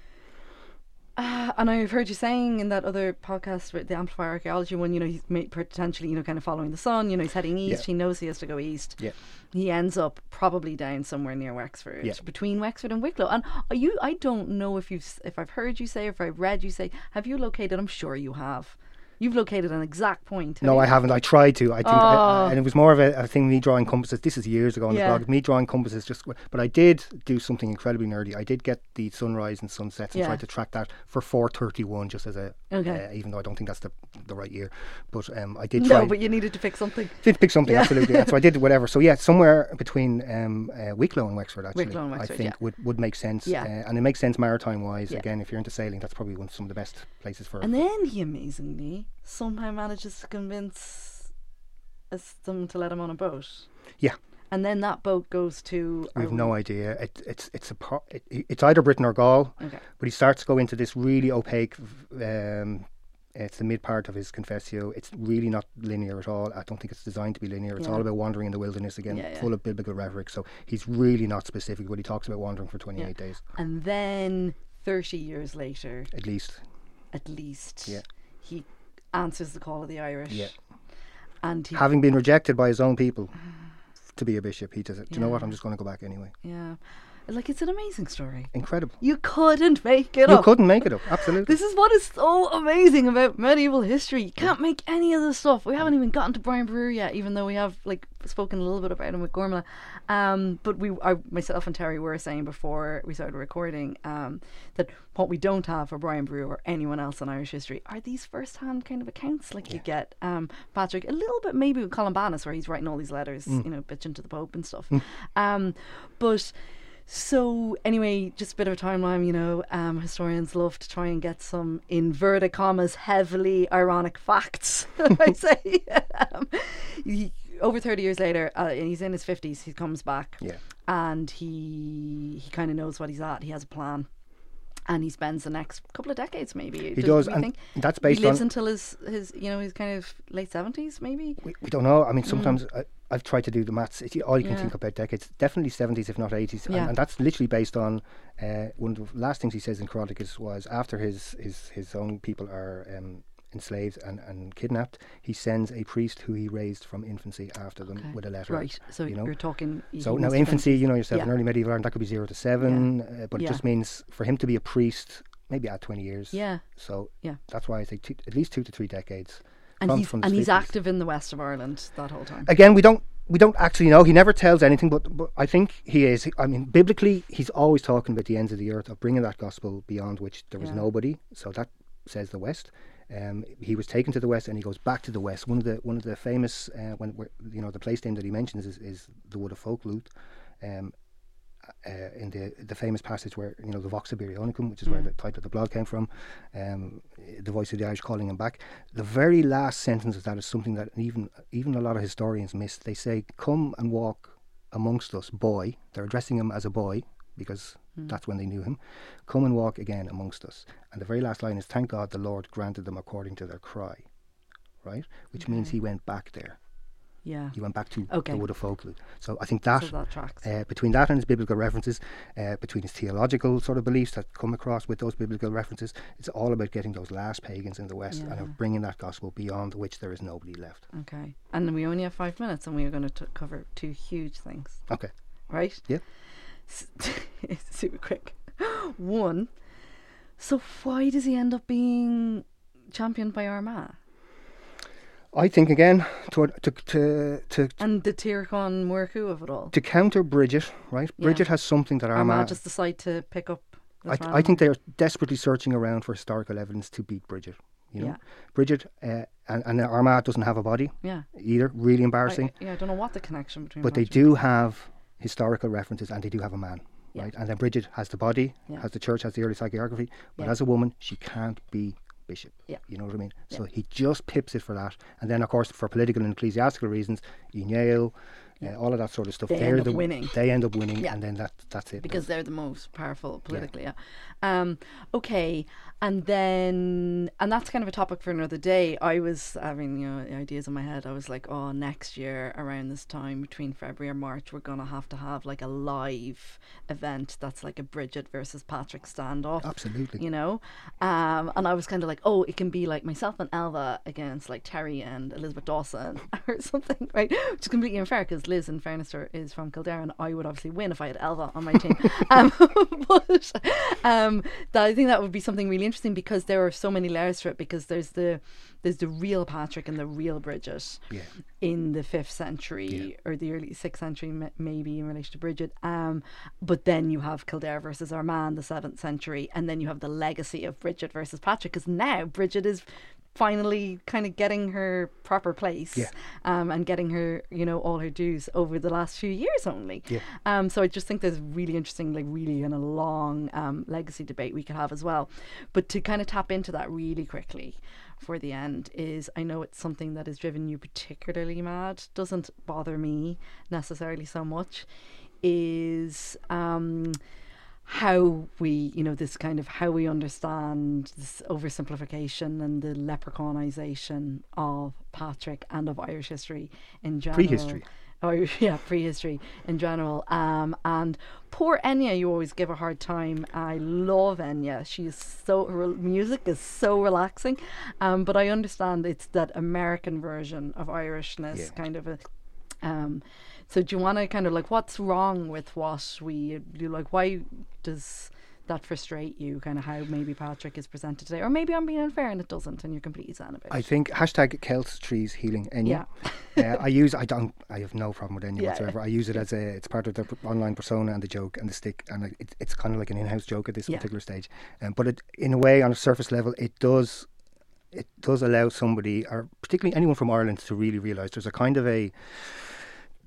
Uh, and I've heard you saying in that other podcast with the Amplifier Archaeology one, you know, he's ma- potentially, you know, kind of following the sun. You know, he's heading east. Yeah. He knows he has to go east. Yeah. He ends up probably down somewhere near Wexford, Yeah. between Wexford and Wicklow. And are you, I don't know if you've, s- if I've heard you say, if I've read you say, have you located? I'm sure you have. You've located an exact point. have No, you? I haven't. I tried to. I think, I, Oh. and it was more of a, a thing. Me drawing compasses. This is years ago on Yeah. the blog. Me drawing compasses. Just, but I did do something incredibly nerdy. I did get the sunrise and sunsets and Yeah. tried to track that for four thirty-one, just as a. Okay. Uh, even though I don't think that's the the right year, but um, I did try. No, but you needed to pick something. did pick something Yeah. absolutely. Yeah, so I did whatever. So yeah, somewhere between um, uh, Wicklow and Wexford actually. Wicklow and Wexford, I think yeah. would would make sense. Yeah. Uh, and it makes sense maritime wise. Yeah. Again, if you're into sailing, that's probably one some of the best places for. And then he amazingly somehow manages to convince us them to let him on a boat. Yeah. And then that boat goes to. We have are no idea. It, it's it's a pro- it, it's either Britain or Gaul. Okay. But he starts to go into this really opaque. Um, it's the mid part of his Confessio. It's really not linear at all. I don't think it's designed to be linear. It's Yeah. all about wandering in the wilderness again, Yeah, yeah. full of biblical rhetoric. So he's really not specific, but he talks about wandering for twenty-eight days And then thirty years later, at least. at least, Yeah. he answers the call of the Irish. Yeah. And he. Having been rejected by his own people to be a bishop, he does it. Do you know what? Yeah. I'm just going to go back anyway. Yeah. Like, it's an amazing story. Incredible. You couldn't make it You up. couldn't make it up. Absolutely. This is what is so amazing about medieval history. You can't make any of this stuff. We haven't even gotten to Brian Brewer yet, even though we have like spoken a little bit about him with Gormla. Um, but we, I, myself and Terry were saying before we started recording um, that what we don't have for Brian Brewer or anyone else in Irish history are these first-hand kind of accounts, like you get um, Patrick, a little bit maybe with Colin Bannis, where he's writing all these letters, you know, bitching to the Pope and stuff. Um, but So anyway, just a bit of a timeline, you know, um, historians love to try and get some inverted commas, heavily ironic facts, I say. um, he, over thirty years later, uh, and he's in his fifties, he comes back. Yeah. And he he kind of knows what he's at. He has a plan. And he spends the next couple of decades, maybe. He does, we and think? that's based He lives on... until his, his, you know, his kind of late seventies, maybe? We, we don't know. I mean, sometimes I, I've tried to do the maths. It's, all you can Yeah. think about decades. Definitely seventies, if not eighties. Yeah. And, and that's literally based on uh, one of the last things he says in Chronicles was after his, his, his own people are um, enslaved and, and kidnapped, he sends a priest who he raised from infancy after them Okay. with a letter. Right. So you know? you're talking. he So must now have been- infancy, you know yourself, Yeah. in early medieval Ireland, that could be zero to seven, uh, but Yeah. it just means for him to be a priest, maybe add twenty years. Yeah. So Yeah. that's why I say two, at least two to three decades. And from, he's from and his he's fifties. active in the west of Ireland that whole time. Again, we don't we don't actually know. He never tells anything, but, but I think he is. I mean, biblically, he's always talking about the ends of the earth, of bringing that gospel beyond which there was Yeah. nobody. So that says the West. Um, he was taken to the West, and he goes back to the West. One of the one of the famous uh, when we're, you know the place name that he mentions is, is the Wood of Folkluth. Um, Uh, in the the famous passage where you know the Vox Iberianicum, which is where Yeah. the title of the blog came from, um, the voice of the Irish calling him back. The very last sentence of that is something that even even a lot of historians miss. They say, "Come and walk amongst us, boy." They're addressing him as a boy because Mm. that's when they knew him. "Come and walk again amongst us." And the very last line is, "Thank God the Lord granted them according to their cry," right? Which means Okay. he went back there. Yeah. He went back to Okay. the Wood of Folkluth. So I think that So that tracks. uh, between that and his biblical references, uh, between his theological sort of beliefs that come across with those biblical references, it's all about getting those last pagans in the West Yeah. and of bringing that gospel beyond which there is nobody left. Okay. And we only have five minutes, and we are going to cover two huge things, Okay. right? Yeah. S- Super quick. One. So why does he end up being championed by Armagh? I think again to to to to, And the Tircon Muirku of it all. to counter Bridget, right? Yeah. Bridget has something that Armagh Armagh. just decide to pick up. I, this th- I random- think they are desperately searching around for historical evidence to beat Bridget. You know, Yeah. Bridget uh, and and Armagh doesn't have a body Yeah. either. Really embarrassing. I, yeah, I don't know what the connection between. But they Patrick- do have historical references and they do have a man, Yeah. right? And then Bridget has the body, Yeah. has the church, has the early psychography, but Yeah. as a woman, she can't be bishop. Yeah. You know what I mean? Yeah. So he just pips it for that. And then, of course, for political and ecclesiastical reasons, Yale, Yeah. uh, all of that sort of stuff, They they're end up the winning. They end up winning, Yeah. and then that that's it. because they're the most powerful politically. Yeah. Um, okay, and then and that's kind of a topic for another day. I was having you know ideas in my head. I was like, oh, next year around this time between February and March, we're gonna have to have like a live event that's like a Bridget versus Patrick standoff. Absolutely. You know, um, and I was kind of like, oh, it can be like myself and Elva against like Terry and Elizabeth Dawson or something, right? Which is completely unfair because Liz, in fairness, to her, is from Kildare, and I would obviously win if I had Elva on my team. um, but um, that, I think that would be something really interesting because there are so many layers to it. Because there's the there's the real Patrick and the real Bridget Yeah. in the fifth century Yeah. or the early sixth century, m- maybe in relation to Bridget. Um, but then you have Kildare versus Armagh in the seventh century, and then you have the legacy of Bridget versus Patrick, because now Bridget is finally kind of getting her proper place, Yeah. um, and getting her, you know, all her dues over the last few years only. Yeah. Um, so I just think there's really interesting, like really in a long um, legacy debate we could have as well. But to kind of tap into that really quickly for the end is, I know it's something that has driven you particularly mad, doesn't bother me necessarily so much, is um, how we, you know, this kind of how we understand this oversimplification and the leprechaunization of Patrick and of Irish history in general. Prehistory. Oh yeah, prehistory in general. Um, and poor Enya, you always give a hard time. I love Enya. She's so her music is so relaxing. Um, but I understand it's that American version of Irishness, Yeah. kind of a. Um, so do you want to kind of like what's wrong with what we do? Like, why does that frustrate you? Kind of how maybe Patrick is presented today, or maybe I'm being unfair and it doesn't, and you're completely sad about it. I think hashtag Celts Trees Healing Enya. Yeah. uh, I use I don't I have no problem with Enya Yeah, whatsoever. I use it as a it's part of the p- online persona and the joke and the stick, and it, it, it's kind of like an in-house joke at this Yeah. particular stage. Um, but it, in a way, on a surface level, it does it does allow somebody, or particularly anyone from Ireland, to really realise there's a kind of a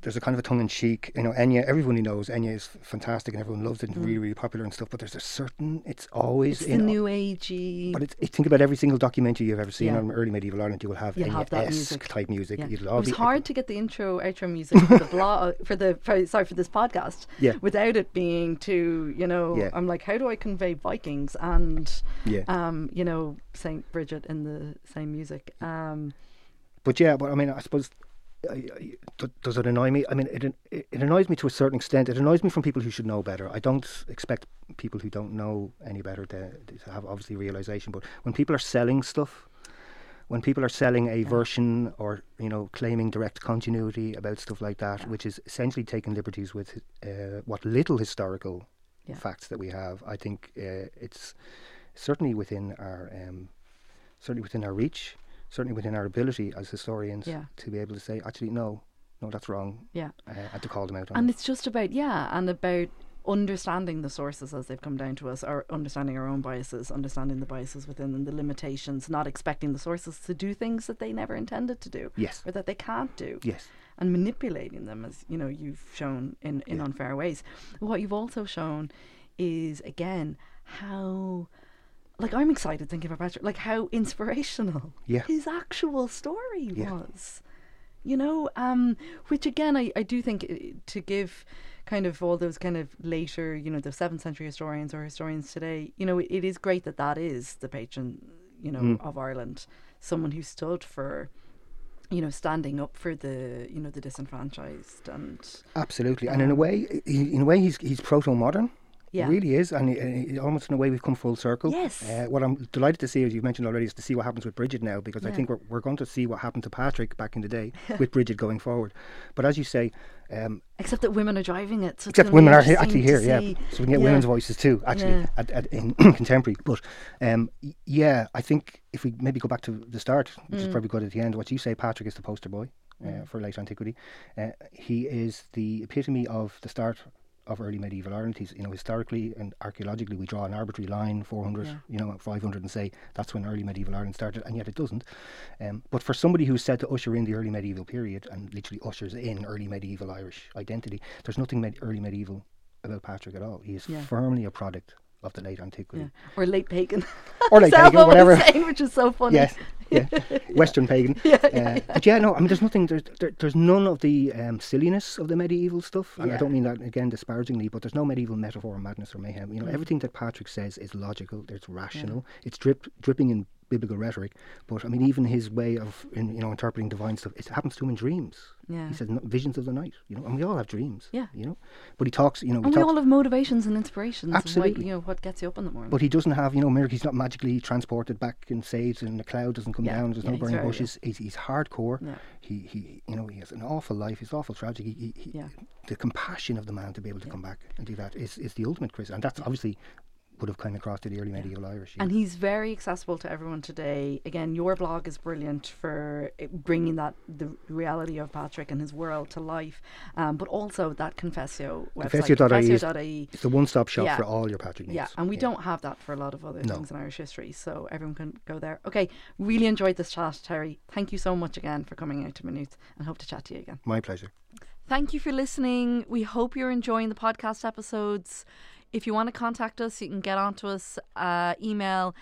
there's a kind of a tongue-in-cheek, you know, Enya, everybody knows Enya is fantastic and everyone loves it and Mm. really, really popular and stuff, but there's a certain, it's always It's the in, new agey. but it's, it, think about every single documentary you've ever seen Yeah. on early medieval Ireland, you will have You'll have that Enya-esque music. type music. Yeah. It'll It all was be, hard to get the intro, outro music for the blog, for the for, sorry for this podcast, Yeah. without it being too, you know. Yeah. I'm like, how do I convey Vikings and, Yeah. um, you know, Saint Bridget in the same music. Um, But yeah, but I mean, I suppose, I, I, d- does it annoy me? I mean, it, it it annoys me to a certain extent. It annoys me from people who should know better. I don't expect people who don't know any better to, to have obviously realization. But when people are selling stuff, when people are selling a Yeah. version or, you know, claiming direct continuity about stuff like that, Yeah. which is essentially taking liberties with uh, what little historical Yeah. facts that we have, I think uh, it's certainly within our um, certainly within our reach. Certainly within our ability as historians Yeah. to be able to say, actually, no, no, that's wrong, yeah. uh, and to call them out on And it. it's just about, yeah, and about understanding the sources as they've come down to us, or understanding our own biases, understanding the biases within and the limitations, not expecting the sources to do things that they never intended to do, Yes, or that they can't do, yes, and manipulating them, as you know, you've shown in, in Yeah. unfair ways. What you've also shown is, again, how, like, I'm excited thinking about Patrick, like how inspirational yeah, his actual story Yeah. was, you know, um, which again, I, I do think uh, to give kind of all those kind of later, you know, the seventh century historians or historians today, you know, it, it is great that that is the patron, you know, Mm. of Ireland, someone who stood for, you know, standing up for the, you know, the disenfranchised, and absolutely. And in a Um, way, he, in a way, he's he's proto-modern. yeah, He really is, and he, he, almost in a way we've come full circle. Yes. Uh, what I'm delighted to see, as you've mentioned already, is to see what happens with Bridget now, because I Yeah. think we're we're going to see what happened to Patrick back in the day with Bridget going forward. But as you say, um, except that women are driving it, so it's except gonna be women are he- interesting actually here, to yeah. see. So we can get Yeah. women's voices too, actually, Yeah. at, at, in contemporary. But um, y- yeah, I think if we maybe go back to the start, which is Mm. probably good at the end, what you say, Patrick is the poster boy uh, Mm. for late antiquity. Uh, he is the epitome of the start of early medieval Ireland. He's, you know, historically and archaeologically, we draw an arbitrary line, four hundred, Yeah. you know, five hundred, and say that's when early medieval Ireland started, and yet it doesn't. Um, but for somebody who's said to usher in the early medieval period and literally ushers in early medieval Irish identity, there's nothing med- early medieval about Patrick at all. He is Yeah. firmly a product of the late antiquity. Yeah. Or late pagan. Or late Selma pagan, was whatever. saying, which is so funny. Yes, yeah, Western pagan. Yeah, Uh, yeah, yeah. But yeah, no, I mean, there's nothing. There's there, there's none of the um, silliness of the medieval stuff, and I Yeah. don't mean that again disparagingly. But there's no medieval metaphor, madness, or mayhem. You know, Mm. everything that Patrick says is logical. It's rational. It's drip, dripping in biblical rhetoric. But I mean, even his way of in, you know interpreting divine stuff, it happens to him in dreams. Yeah. He says "No- visions of the night. You know, and we all have dreams. Yeah. You know, but he talks. You know, he And we talks. all have motivations and inspirations. Absolutely. Why, you know, what gets you up in the morning. But he doesn't have, you know, miracle. He's not magically transported back and saved, and the cloud doesn't come Yeah, down. There's yeah, no he's burning very bushes. He's, he's hardcore. Yeah. He, he, you know, he has an awful life. He's awful tragic. He, he, he- Yeah. The compassion of the man to be able to Yeah. come back and do that is, is the ultimate Chris, and that's obviously would have come across to the early medieval Irish. And he's very accessible to everyone today. Again, your blog is brilliant for it bringing that the reality of Patrick and his world to life, um, but also that Confessio website, Confessio dot I E is- confessio dot I E. It's the one-stop shop Yeah. for all your Patrick needs. Yeah, and we don't have that for a lot of other No. things in Irish history, so everyone can go there. Okay, really enjoyed this chat, Terry. Thank you so much again for coming out to Maynooth, and hope to chat to you again. My pleasure. Thank you for listening. We hope you're enjoying the podcast episodes. If you want to contact us, you can get onto us, uh, email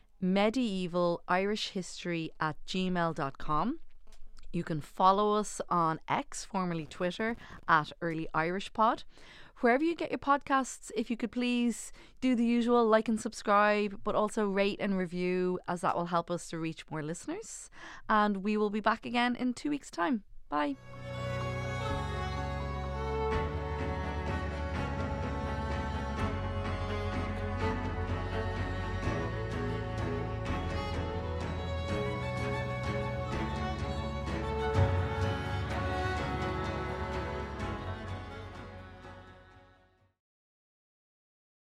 medievalirishhistory at gmail dot com. You can follow us on X, formerly Twitter, at Early Irish Pod. Wherever you get your podcasts, if you could please do the usual, like and subscribe, but also rate and review, as that will help us to reach more listeners. And we will be back again in two weeks' time. Bye.